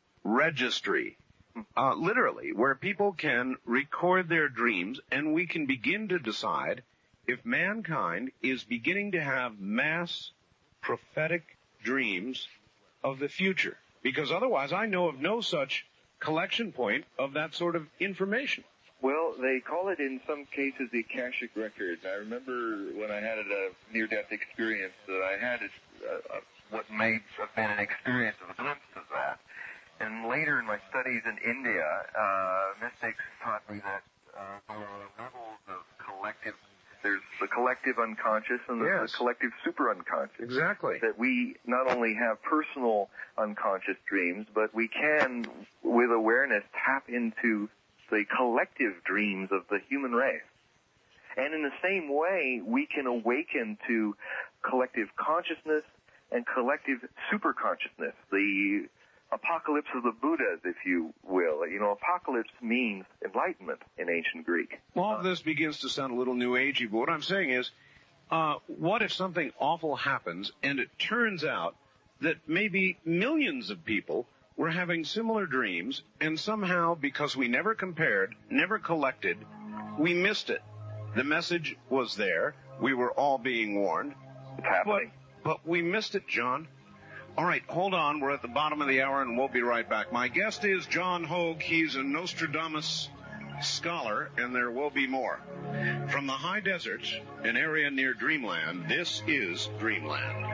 registry, uh, literally, where people can record their dreams, and we can begin to decide if mankind is beginning to have mass prophetic dreams of the future. Because otherwise, I know of no such collection point of that sort of information. Well, they call it in some cases the Akashic Records. I remember when I had a near-death experience that I had a, a, what may have been an experience of a glimpse of that. And later in my studies in India, uh, mystics taught me that uh, there are levels of collective. There's the collective unconscious and there's Yes. the collective super unconscious. Exactly. That we not only have personal unconscious dreams, but we can, with awareness, tap into the collective dreams of the human race. And in the same way, we can awaken to collective consciousness and collective superconsciousness, the apocalypse of the Buddhas, if you will. You know, apocalypse means enlightenment in ancient Greek. All of this begins to sound a little New Agey, but what I'm saying is, uh, what if something awful happens and it turns out that maybe millions of people were having similar dreams, and somehow, because we never compared, never collected, we missed it. The message was there. We were all being warned. It's happening. But, but we missed it, John. All right, hold on. We're at the bottom of the hour, and we'll be right back. My guest is John Hogue. He's a Nostradamus scholar, and there will be more. From the high deserts, an area near Dreamland, this is Dreamland.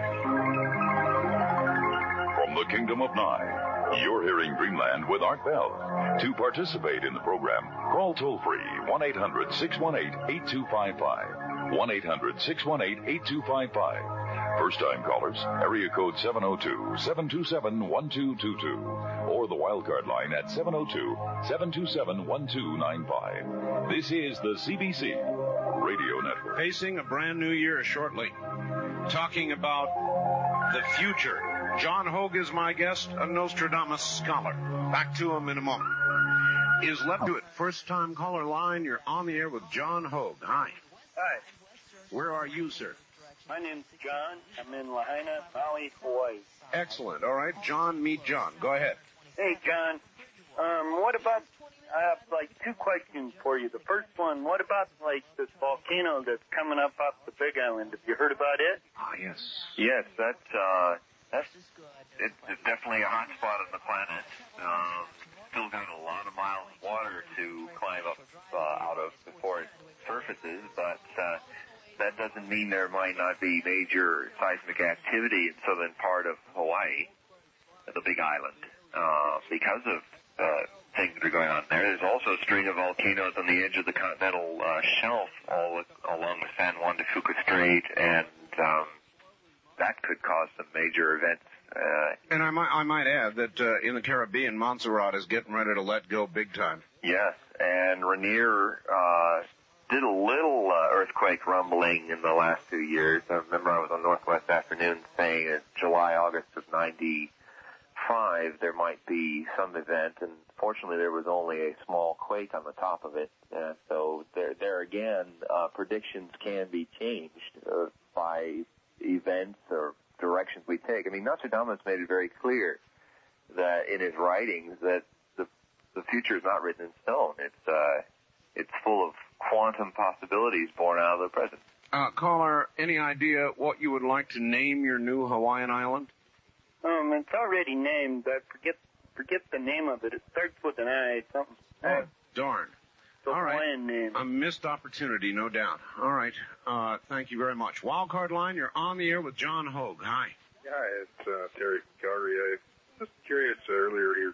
From the Kingdom of Nye, you're hearing Dreamland with Art Bell. To participate in the program, call toll-free one eight hundred six one eight eight two five five. one eight hundred six one eight eight two five five. First-time callers, area code seven oh two, seven two seven, one two two two. Or the wildcard line at seven oh two, seven two seven, one two nine five. This is the C B C Radio Network. Facing a brand new year shortly. Talking about the future. John Hogue is my guest, a Nostradamus scholar. Back to him in a moment. Is left to it. First-time caller line. You're on the air with John Hogue. Hi. Hi. Where are you, sir? My name's John. I'm in Lahaina, Maui, Hawaii. Excellent. All right. John, meet John. Go ahead. Hey, John. Um, what about, I have like two questions for you. The first one, what about like this volcano that's coming up off the Big Island? Have you heard about it? Ah, yes. Yes, that, uh, that's it, it's definitely a hot spot on the planet. Um, still got a lot of miles of water to climb up uh, out of before it surfaces, but uh, that doesn't mean there might not be major seismic activity in southern part of Hawaii, the Big Island, uh, because of uh, things that are going on there. There's also a string of volcanoes on the edge of the continental uh, shelf all along the San Juan de Fuca Strait, and um, that could cause some major events. Uh, and I might, I might add that uh, in the Caribbean, Montserrat is getting ready to let go big time. Yes, and Rainier uh, did a little uh, earthquake rumbling in the last two years. I remember I was on Northwest Afternoon saying in July, August of ninety-five there might be some event, and fortunately there was only a small quake on the top of it. Uh, so there, there again, uh, predictions can be changed uh, by events or directions we take. I mean, Nostradamus made it very clear that in his writings that the the future is not written in stone. It's uh, it's full of quantum possibilities born out of the present. Uh, caller, any idea what you would like to name your new Hawaiian island? Um, it's already named. I forget forget the name of it. It starts with an I. Something. Oh, darn. It's a All right. Hawaiian name. A missed opportunity, no doubt. All right. Uh, thank you very much. Wildcard line, you're on the air with John Hogue. Hi. Hi, it's uh, Terry from Calgary. I was just curious uh, earlier here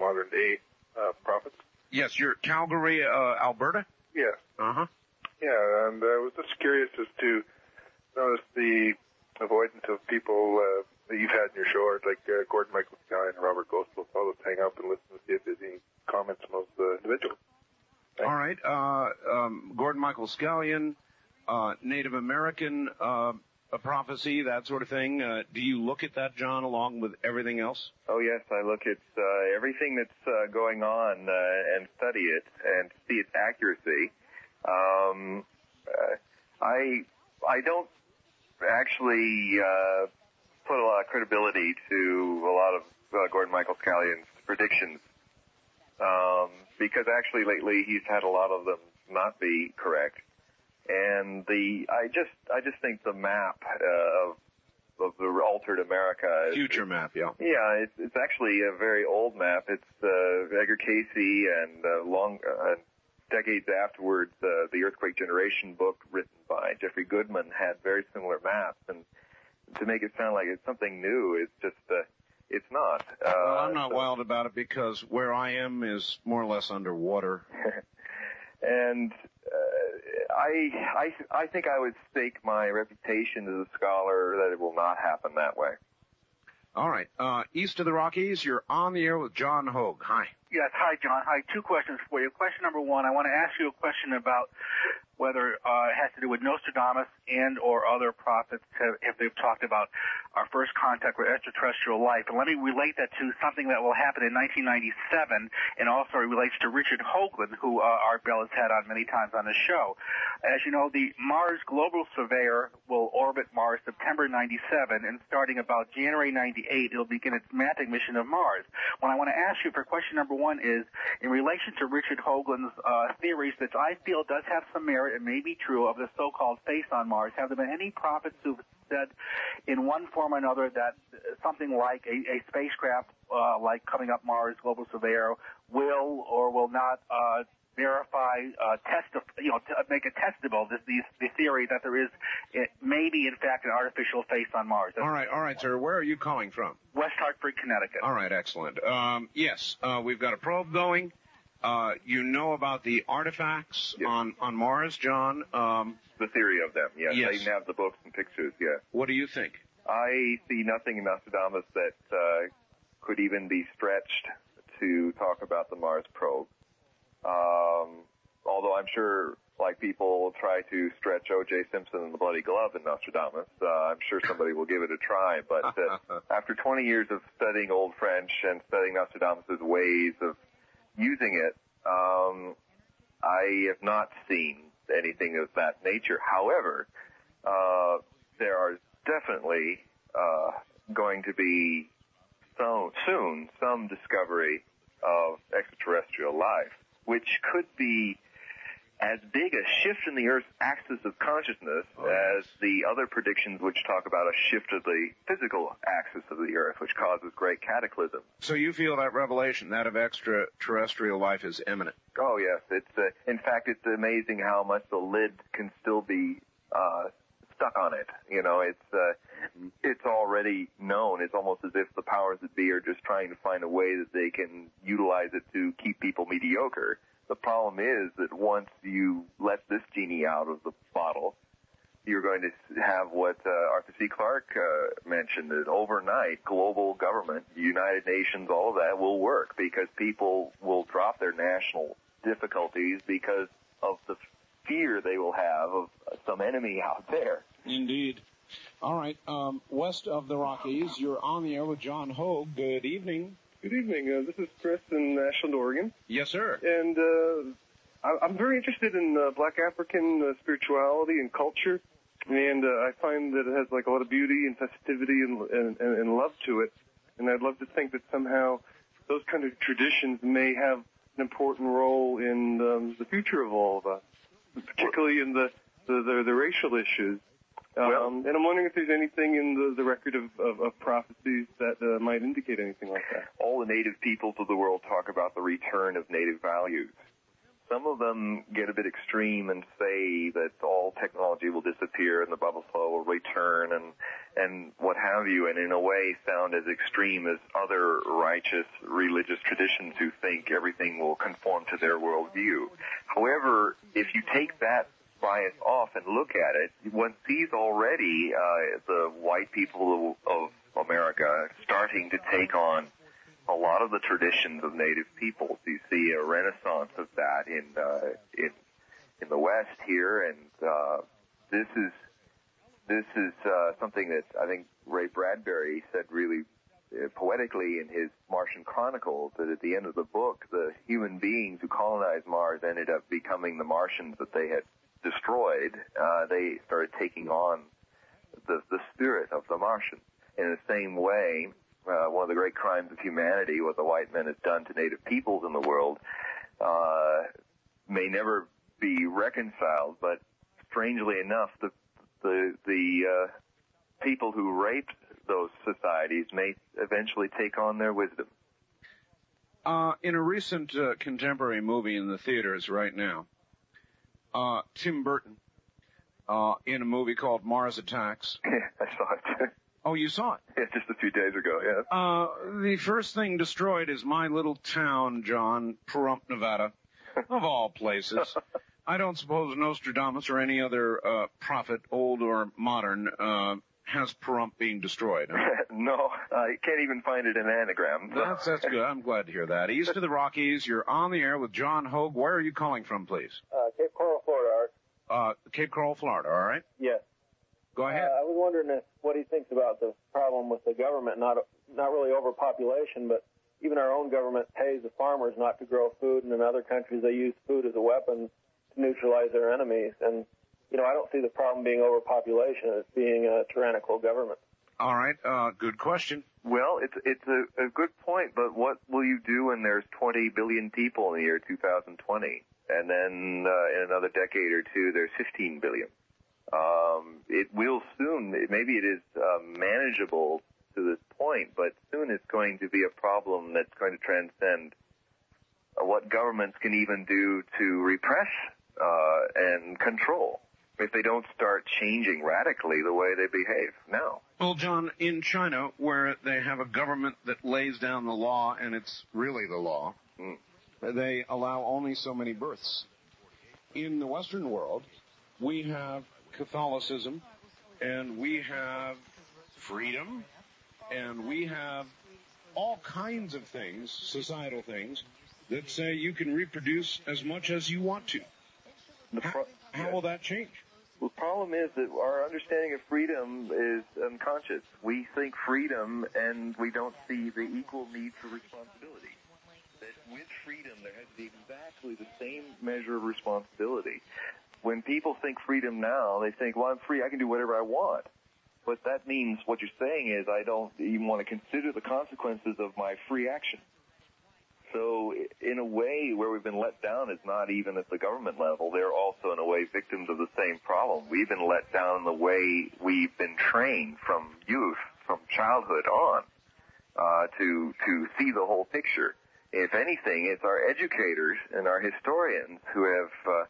modern day uh, prophets. Yes, you're Calgary, uh, Alberta? Yeah. Uh-huh. Yeah, and I was just curious as to notice the avoidance of people uh, that you've had in your show, like uh, Gordon Michael Scallion and Robert Gospel. So I'll just hang up and listen to see if there's any comments from those uh, individuals. All right. Uh, um, Gordon Michael Scallion, uh, Native American uh, a prophecy, that sort of thing. Uh, do you look at that, John, along with everything else? Oh, yes, I look at uh, everything that's uh, going on uh, and study it and see its accuracy. Um, uh, I I don't actually uh, put a lot of credibility to a lot of uh, Gordon Michael Scallion's predictions um, because actually lately he's had a lot of them not be correct. And the I just I just think the map uh, of of the altered America is, future map, yeah. Yeah, it's it's actually a very old map. It's uh, Edgar Casey and uh, long uh, decades afterwards, uh, the Earthquake Generation book written by Jeffrey Goodman had very similar maps. And to make it sound like it's something new, it's just uh, it's not. Uh, well, I'm not so. wild about it because where I am is more or less underwater. And uh, I, I, I think I would stake my reputation as a scholar that it will not happen that way. All right. Uh, east of the Rockies, you're on the air with John Hogue. Hi. Yes, hi, John. Hi, two questions for you. Question number one, I want to ask you a question about whether uh, it has to do with Nostradamus and or other prophets, have, if they've talked about our first contact with extraterrestrial life. And let me relate that to something that will happen in nineteen ninety-seven, and also it relates to Richard Hoagland, who uh, Art Bell has had on many times on his show. As you know, the Mars Global Surveyor will orbit Mars September ninety-seven, and starting about January ninety-eight, it'll begin its mapping mission of Mars. What I want to ask you for question number one is, in relation to Richard Hoagland's uh, theories that I feel does have some merit and may be true of the so-called face on Mars, have there been any prophets who've said in one form or another that something like a, a spacecraft uh, like coming up Mars Global Surveyor will or will not uh, verify, uh, test, you know, to make it testable, this, this, the theory that there is, it may be in fact an artificial face on Mars? That's all right, all right, sir. Where are you calling from? West Hartford, Connecticut. All right, excellent. Um, yes, uh, we've got a probe going. Uh, you know about the artifacts yes. on, on Mars, John? Um, the theory of them, yes. yes. They even have the books and pictures, yes. What do you think? I see nothing in Nostradamus that uh, could even be stretched to talk about the Mars probe. Um, although I'm sure, like, people try to stretch O J Simpson and the Bloody Glove in Nostradamus. Uh, I'm sure somebody will give it a try. But uh, after twenty years of studying Old French and studying Nostradamus' ways of using it, um, I have not seen anything of that nature. However, uh, there are definitely uh, going to be so, soon some discovery of extraterrestrial life, which could be as big a shift in the Earth's axis of consciousness oh, as yes. the other predictions which talk about a shift of the physical axis of the Earth, which causes great cataclysms. So you feel that revelation, that of extraterrestrial life, is imminent? Oh, yes. It's uh, in fact, it's amazing how much the lid can still be uh, stuck on it. You know, it's uh, it's already known. It's almost as if the powers that be are just trying to find a way that they can utilize it to keep people mediocre. The problem is that once you let this genie out of the bottle, you're going to have what uh, Arthur C. Clarke uh, mentioned, that overnight global government, United Nations, all of that will work because people will drop their national difficulties because of the fear they will have of some enemy out there. Indeed. All right. Um, west of the Rockies, you're on the air with John Hogue. Good evening. Good evening. Uh, this is Chris in Ashland, Oregon. Yes, sir. And uh, I, I'm very interested in uh, Black African uh, spirituality and culture, and uh, I find that it has like a lot of beauty and festivity and, and, and love to it. And I'd love to think that somehow those kind of traditions may have an important role in um, the future of all of us, particularly in the the, the, the racial issues. Well, um, and I'm wondering if there's anything in the, the record of, of, of prophecies that uh, might indicate anything like that. All the native peoples of the world talk about the return of native values. Some of them get a bit extreme and say that all technology will disappear and the bubble flow will return and and what have you, and in a way sound as extreme as other righteous religious traditions who think everything will conform to their worldview. However, if you take that bias off and look at it, one sees already uh, the white people of America starting to take on a lot of the traditions of native peoples. You see a renaissance of that in uh, in in the West here, and uh, this is this is uh, something that I think Ray Bradbury said really uh, poetically in his Martian Chronicles, that at the end of the book, the human beings who colonized Mars ended up becoming the Martians that they had destroyed. Uh, they started taking on the the spirit of the Martians. In the same way, Uh, one of the great crimes of humanity, what the white men have done to native peoples in the world, uh, may never be reconciled. But strangely enough, the the the uh, people who raped those societies may eventually take on their wisdom. Uh, in a recent uh, contemporary movie in the theaters right now, uh, Tim Burton, uh, in a movie called Mars Attacks. I saw it. Oh, you saw it? Yeah, just a few days ago, yeah. Uh, the first thing destroyed is my little town, John, Pahrump, Nevada, of all places. I don't suppose Nostradamus or any other uh, prophet, old or modern, uh, has Pahrump being destroyed. Huh? No, I can't even find it in anagram. So. That's, that's good. I'm glad to hear that. East of the Rockies, you're on the air with John Hogue. Where are you calling from, please? Uh, Cape Coral, Florida, Art. Uh, Cape Coral, Florida, all right? Yes. Go ahead. Uh, I was wondering if, what he thinks about the problem with the government, not not really overpopulation, but even our own government pays the farmers not to grow food, and in other countries they use food as a weapon to neutralize their enemies. And, you know, I don't see the problem being overpopulation as being a tyrannical government. All right. Uh, good question. Well, it's it's a, a good point, but what will you do when there's twenty billion people in the year two thousand twenty? And then uh, in another decade or two, there's fifteen billion. Um, it will soon, maybe it is uh, manageable to this point, but soon it's going to be a problem that's going to transcend uh, what governments can even do to repress uh, and control if they don't start changing radically the way they behave now. Well, John, in China, where they have a government that lays down the law, and it's really the law, mm. they allow only so many births. In the Western world, we have Catholicism, and we have freedom, and we have all kinds of things, societal things, that say you can reproduce as much as you want to. How, how will that change? The problem is that our understanding of freedom is unconscious. We think freedom, and we don't see the equal need for responsibility. That with freedom, there has to be exactly the same measure of responsibility. When people think freedom now, they think, well, I'm free, I can do whatever I want. But that means what you're saying is I don't even want to consider the consequences of my free action. So in a way, where we've been let down is not even at the government level. They're also, in a way, victims of the same problem. We've been let down in the way we've been trained from youth, from childhood on, uh, to to see the whole picture. If anything, it's our educators and our historians who have uh,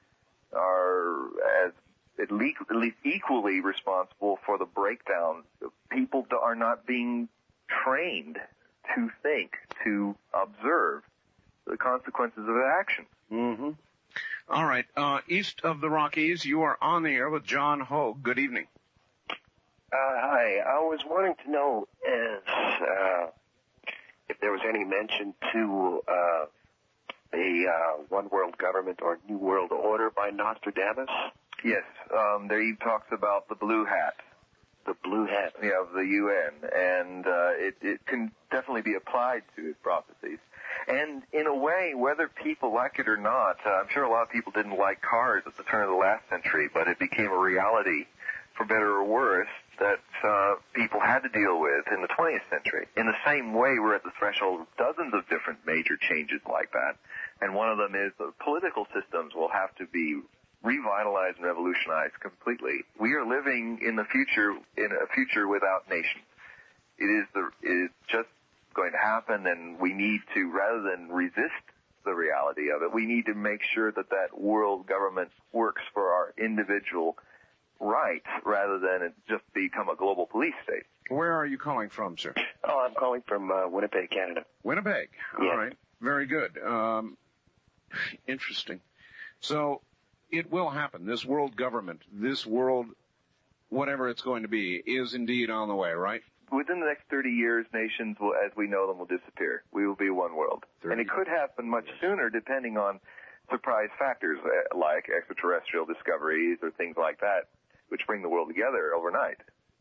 are as at least, at least equally responsible for the breakdown. People are not being trained to think, to observe the consequences of their actions. Mm-hmm. All right. Uh, east of the Rockies, you are on the air with John Hogue. Good evening. Uh, hi. I was wanting to know as, uh, if there was any mention to uh, a uh, one world government or new world order by Nostradamus. Yes. Um, there he talks about the blue hat. The blue hat. Yeah, of the U N. And uh, it, it can definitely be applied to his prophecies. And in a way, whether people like it or not, uh, I'm sure a lot of people didn't like cars at the turn of the last century, but it became a reality, for better or worse, that uh, people had to deal with in the twentieth century. In the same way, we're at the threshold of dozens of different major changes like that. And one of them is the political systems will have to be revitalized and revolutionized completely. We are living in the future, in a future without nations. It is the, it is just going to happen, and we need to, rather than resist the reality of it. We need to make sure that that world government works for our individual rights rather than it just become a global police state. Where are you calling from, sir? Oh, I'm calling from uh, Winnipeg, Canada. Winnipeg. All Yes. right. Very good. Um, interesting. So it will happen. This world government, this world, whatever it's going to be, is indeed on the way, right? Within the next thirty years, nations will, as we know them, will disappear. We will be one world. And it could happen much sooner depending on surprise factors uh, like extraterrestrial discoveries or things like that, which bring the world together overnight.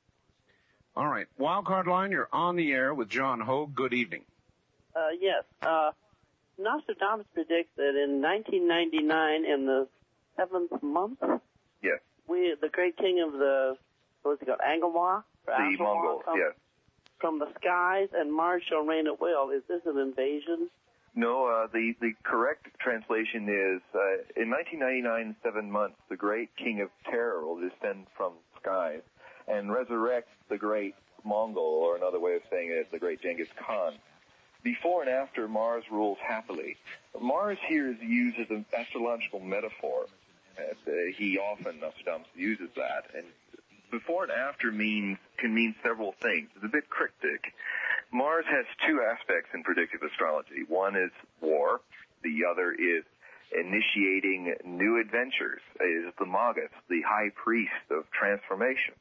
All right. Wildcard line, you're on the air with John Hogue. Good evening. Uh, yes. Uh, Nostradamus predicts that in nineteen ninety-nine, in the seventh month, Yes. we, the great king of the, what was it called, Angkor? The Mongols, come, yes. From the skies, and Mars shall reign at will. Is this an invasion? No, uh, the, the correct translation is, uh, in nineteen ninety-nine, seven months, the great king of terror will descend from skies and resurrect the great Mongol, or another way of saying it is the great Genghis Khan. Before and after, Mars rules happily. Mars here is used as an astrological metaphor. Uh, he often, Nostradamus, uses that. And before and after means can mean several things. It's a bit cryptic. Mars has two aspects in predictive astrology. One is war. The other is initiating new adventures. It is the Magus, the high priest of transformation.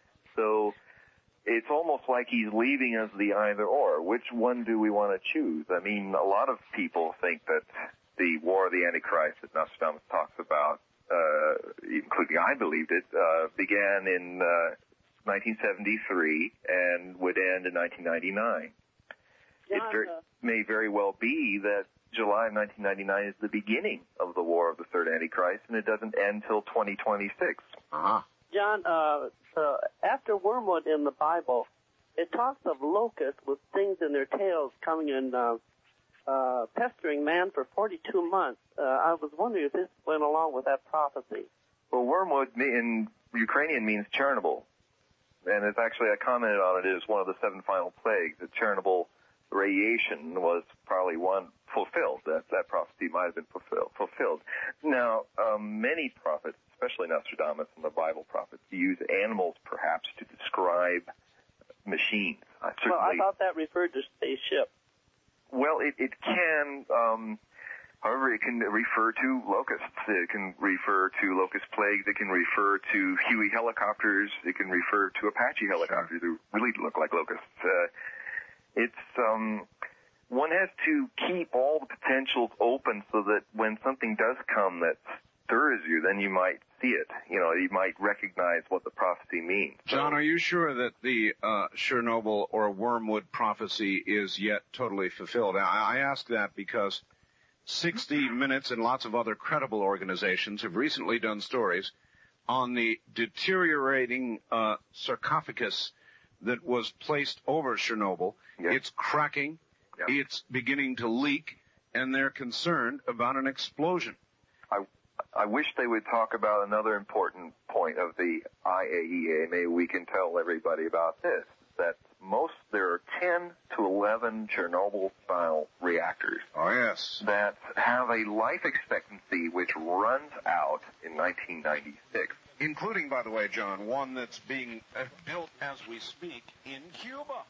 So it's almost like he's leaving us the either or. Which one do we want to choose? I mean, a lot of people think that the war of the Antichrist that Nostradamus talks about, uh, including I believed it, uh, began in uh, nineteen seventy-three and would end in nineteen ninety-nine. It very, may very well be that July of nineteen ninety-nine is the beginning of the war of the third Antichrist, and it doesn't end till twenty twenty-six. Uh-huh. John, uh, uh, after wormwood in the Bible, it talks of locusts with things in their tails coming and uh, uh, pestering man for forty-two months. Uh, I was wondering if this went along with that prophecy. Well, wormwood in Ukrainian means Chernobyl, and it's actually, I commented on it as one of the seven final plagues. The Chernobyl radiation was probably one fulfilled. That that prophecy might have been fulfilled. fulfilled. Now, um, many prophets, especially Nostradamus and the Bible prophets, use animals perhaps to describe machines. I certainly, well, I thought that referred to spaceship. Well, it, it can, um, however, it can refer to locusts. It can refer to locust plagues. It can refer to Huey helicopters. It can refer to Apache helicopters who really look like locusts. Uh, it's, um, one has to keep all the potentials open so that when something does come that stirs you, then you might see it. You know, you might recognize what the prophecy means. John, are you sure that the uh, Chernobyl or wormwood prophecy is yet totally fulfilled? I, I ask that because sixty minutes and lots of other credible organizations have recently done stories on the deteriorating uh, sarcophagus that was placed over Chernobyl. Yes. It's cracking. Yep. It's beginning to leak, and they're concerned about an explosion. I, I wish they would talk about another important point of the I A E A. Maybe we can tell everybody about this, that most, there are ten to eleven Chernobyl-style reactors. Oh, yes. That have a life expectancy which runs out in nineteen ninety-six. Including, by the way, John, one that's being uh, built as we speak in Cuba.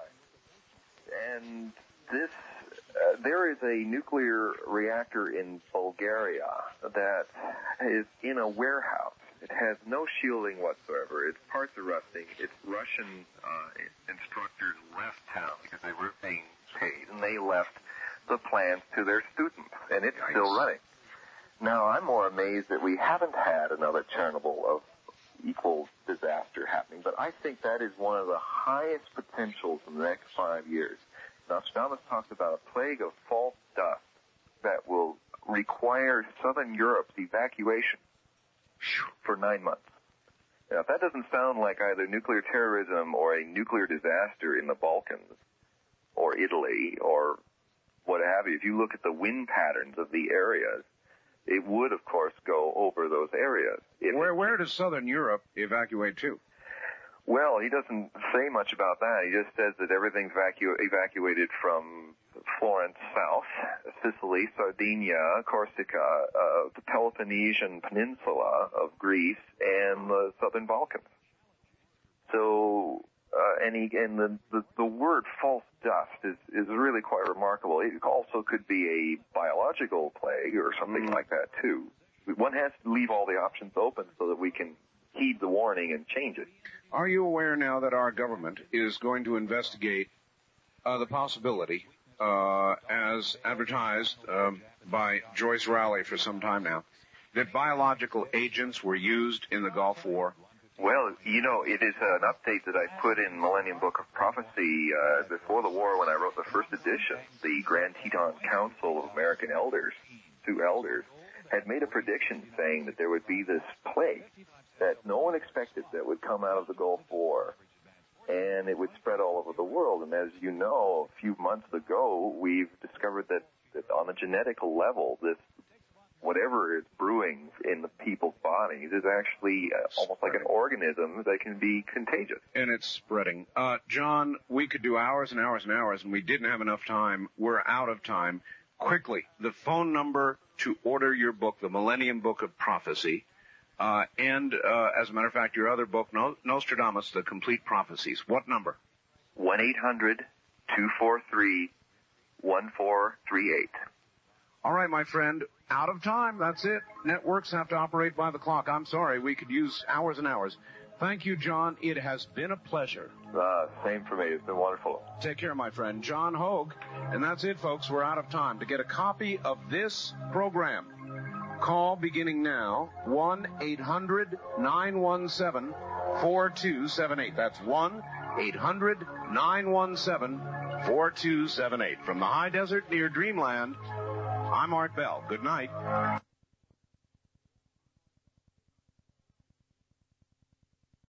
Right. And this, uh, there is a nuclear reactor in Bulgaria that is in a warehouse. It has no shielding whatsoever. Its parts are rusting. Its Russian uh, instructors left town because they were being paid, and they left the plans to their students, and it's nice. Still running. Now, I'm more amazed that we haven't had another Chernobyl of equal disaster happening, but I think that is one of the highest potentials in the next five years. Nostradamus talks about a plague of false dust that will require Southern Europe's evacuation for nine months. Now, if that doesn't sound like either nuclear terrorism or a nuclear disaster in the Balkans or Italy or what have you, if you look at the wind patterns of the areas, it would, of course, go over those areas. Where, where does Southern Europe evacuate to? Well, he doesn't say much about that. He just says that everything's evacu- evacuated from Florence south, Sicily, Sardinia, Corsica, uh, the Peloponnesian Peninsula of Greece, and the Southern Balkans. So, uh, and, he, and the, the, the word false dust is, is really quite remarkable. It also could be a biological plague or something mm. like that, too. One has to leave all the options open so that we can heed the warning and change it. Are you aware now that our government is going to investigate uh, the possibility, uh, as advertised um, by Joyce Rowley for some time now, that biological agents were used in the Gulf War? Well, you know, it is an update that I put in Millennium Book of Prophecy uh, before the war when I wrote the first edition. The Grand Teton Council of American Elders, two elders, had made a prediction saying that there would be this plague that no one expected that would come out of the Gulf War, and it would spread all over the world. And as you know, a few months ago, we've discovered that, that on a genetic level, this whatever is brewing in the people's bodies is actually uh, almost like an organism that can be contagious. And it's spreading. Uh, John, we could do hours and hours and hours, and we didn't have enough time. We're out of time. Quickly, the phone number to order your book, The Millennium Book of Prophecy, uh, and, uh, as a matter of fact, your other book, Nostradamus, The Complete Prophecies. What number? one eight hundred two four three one four three eight. All right, my friend, out of time. That's it. Networks have to operate by the clock. I'm sorry. We could use hours and hours. Thank you, John. It has been a pleasure. Uh, same for me. It's been wonderful. Take care, my friend. John Hogue. And that's it, folks. We're out of time. To get a copy of this program, call beginning now, one eight hundred nine one seven four two seven eight. That's one eight hundred nine one seven four two seven eight. From the high desert near Dreamland, I'm Art Bell. Good night.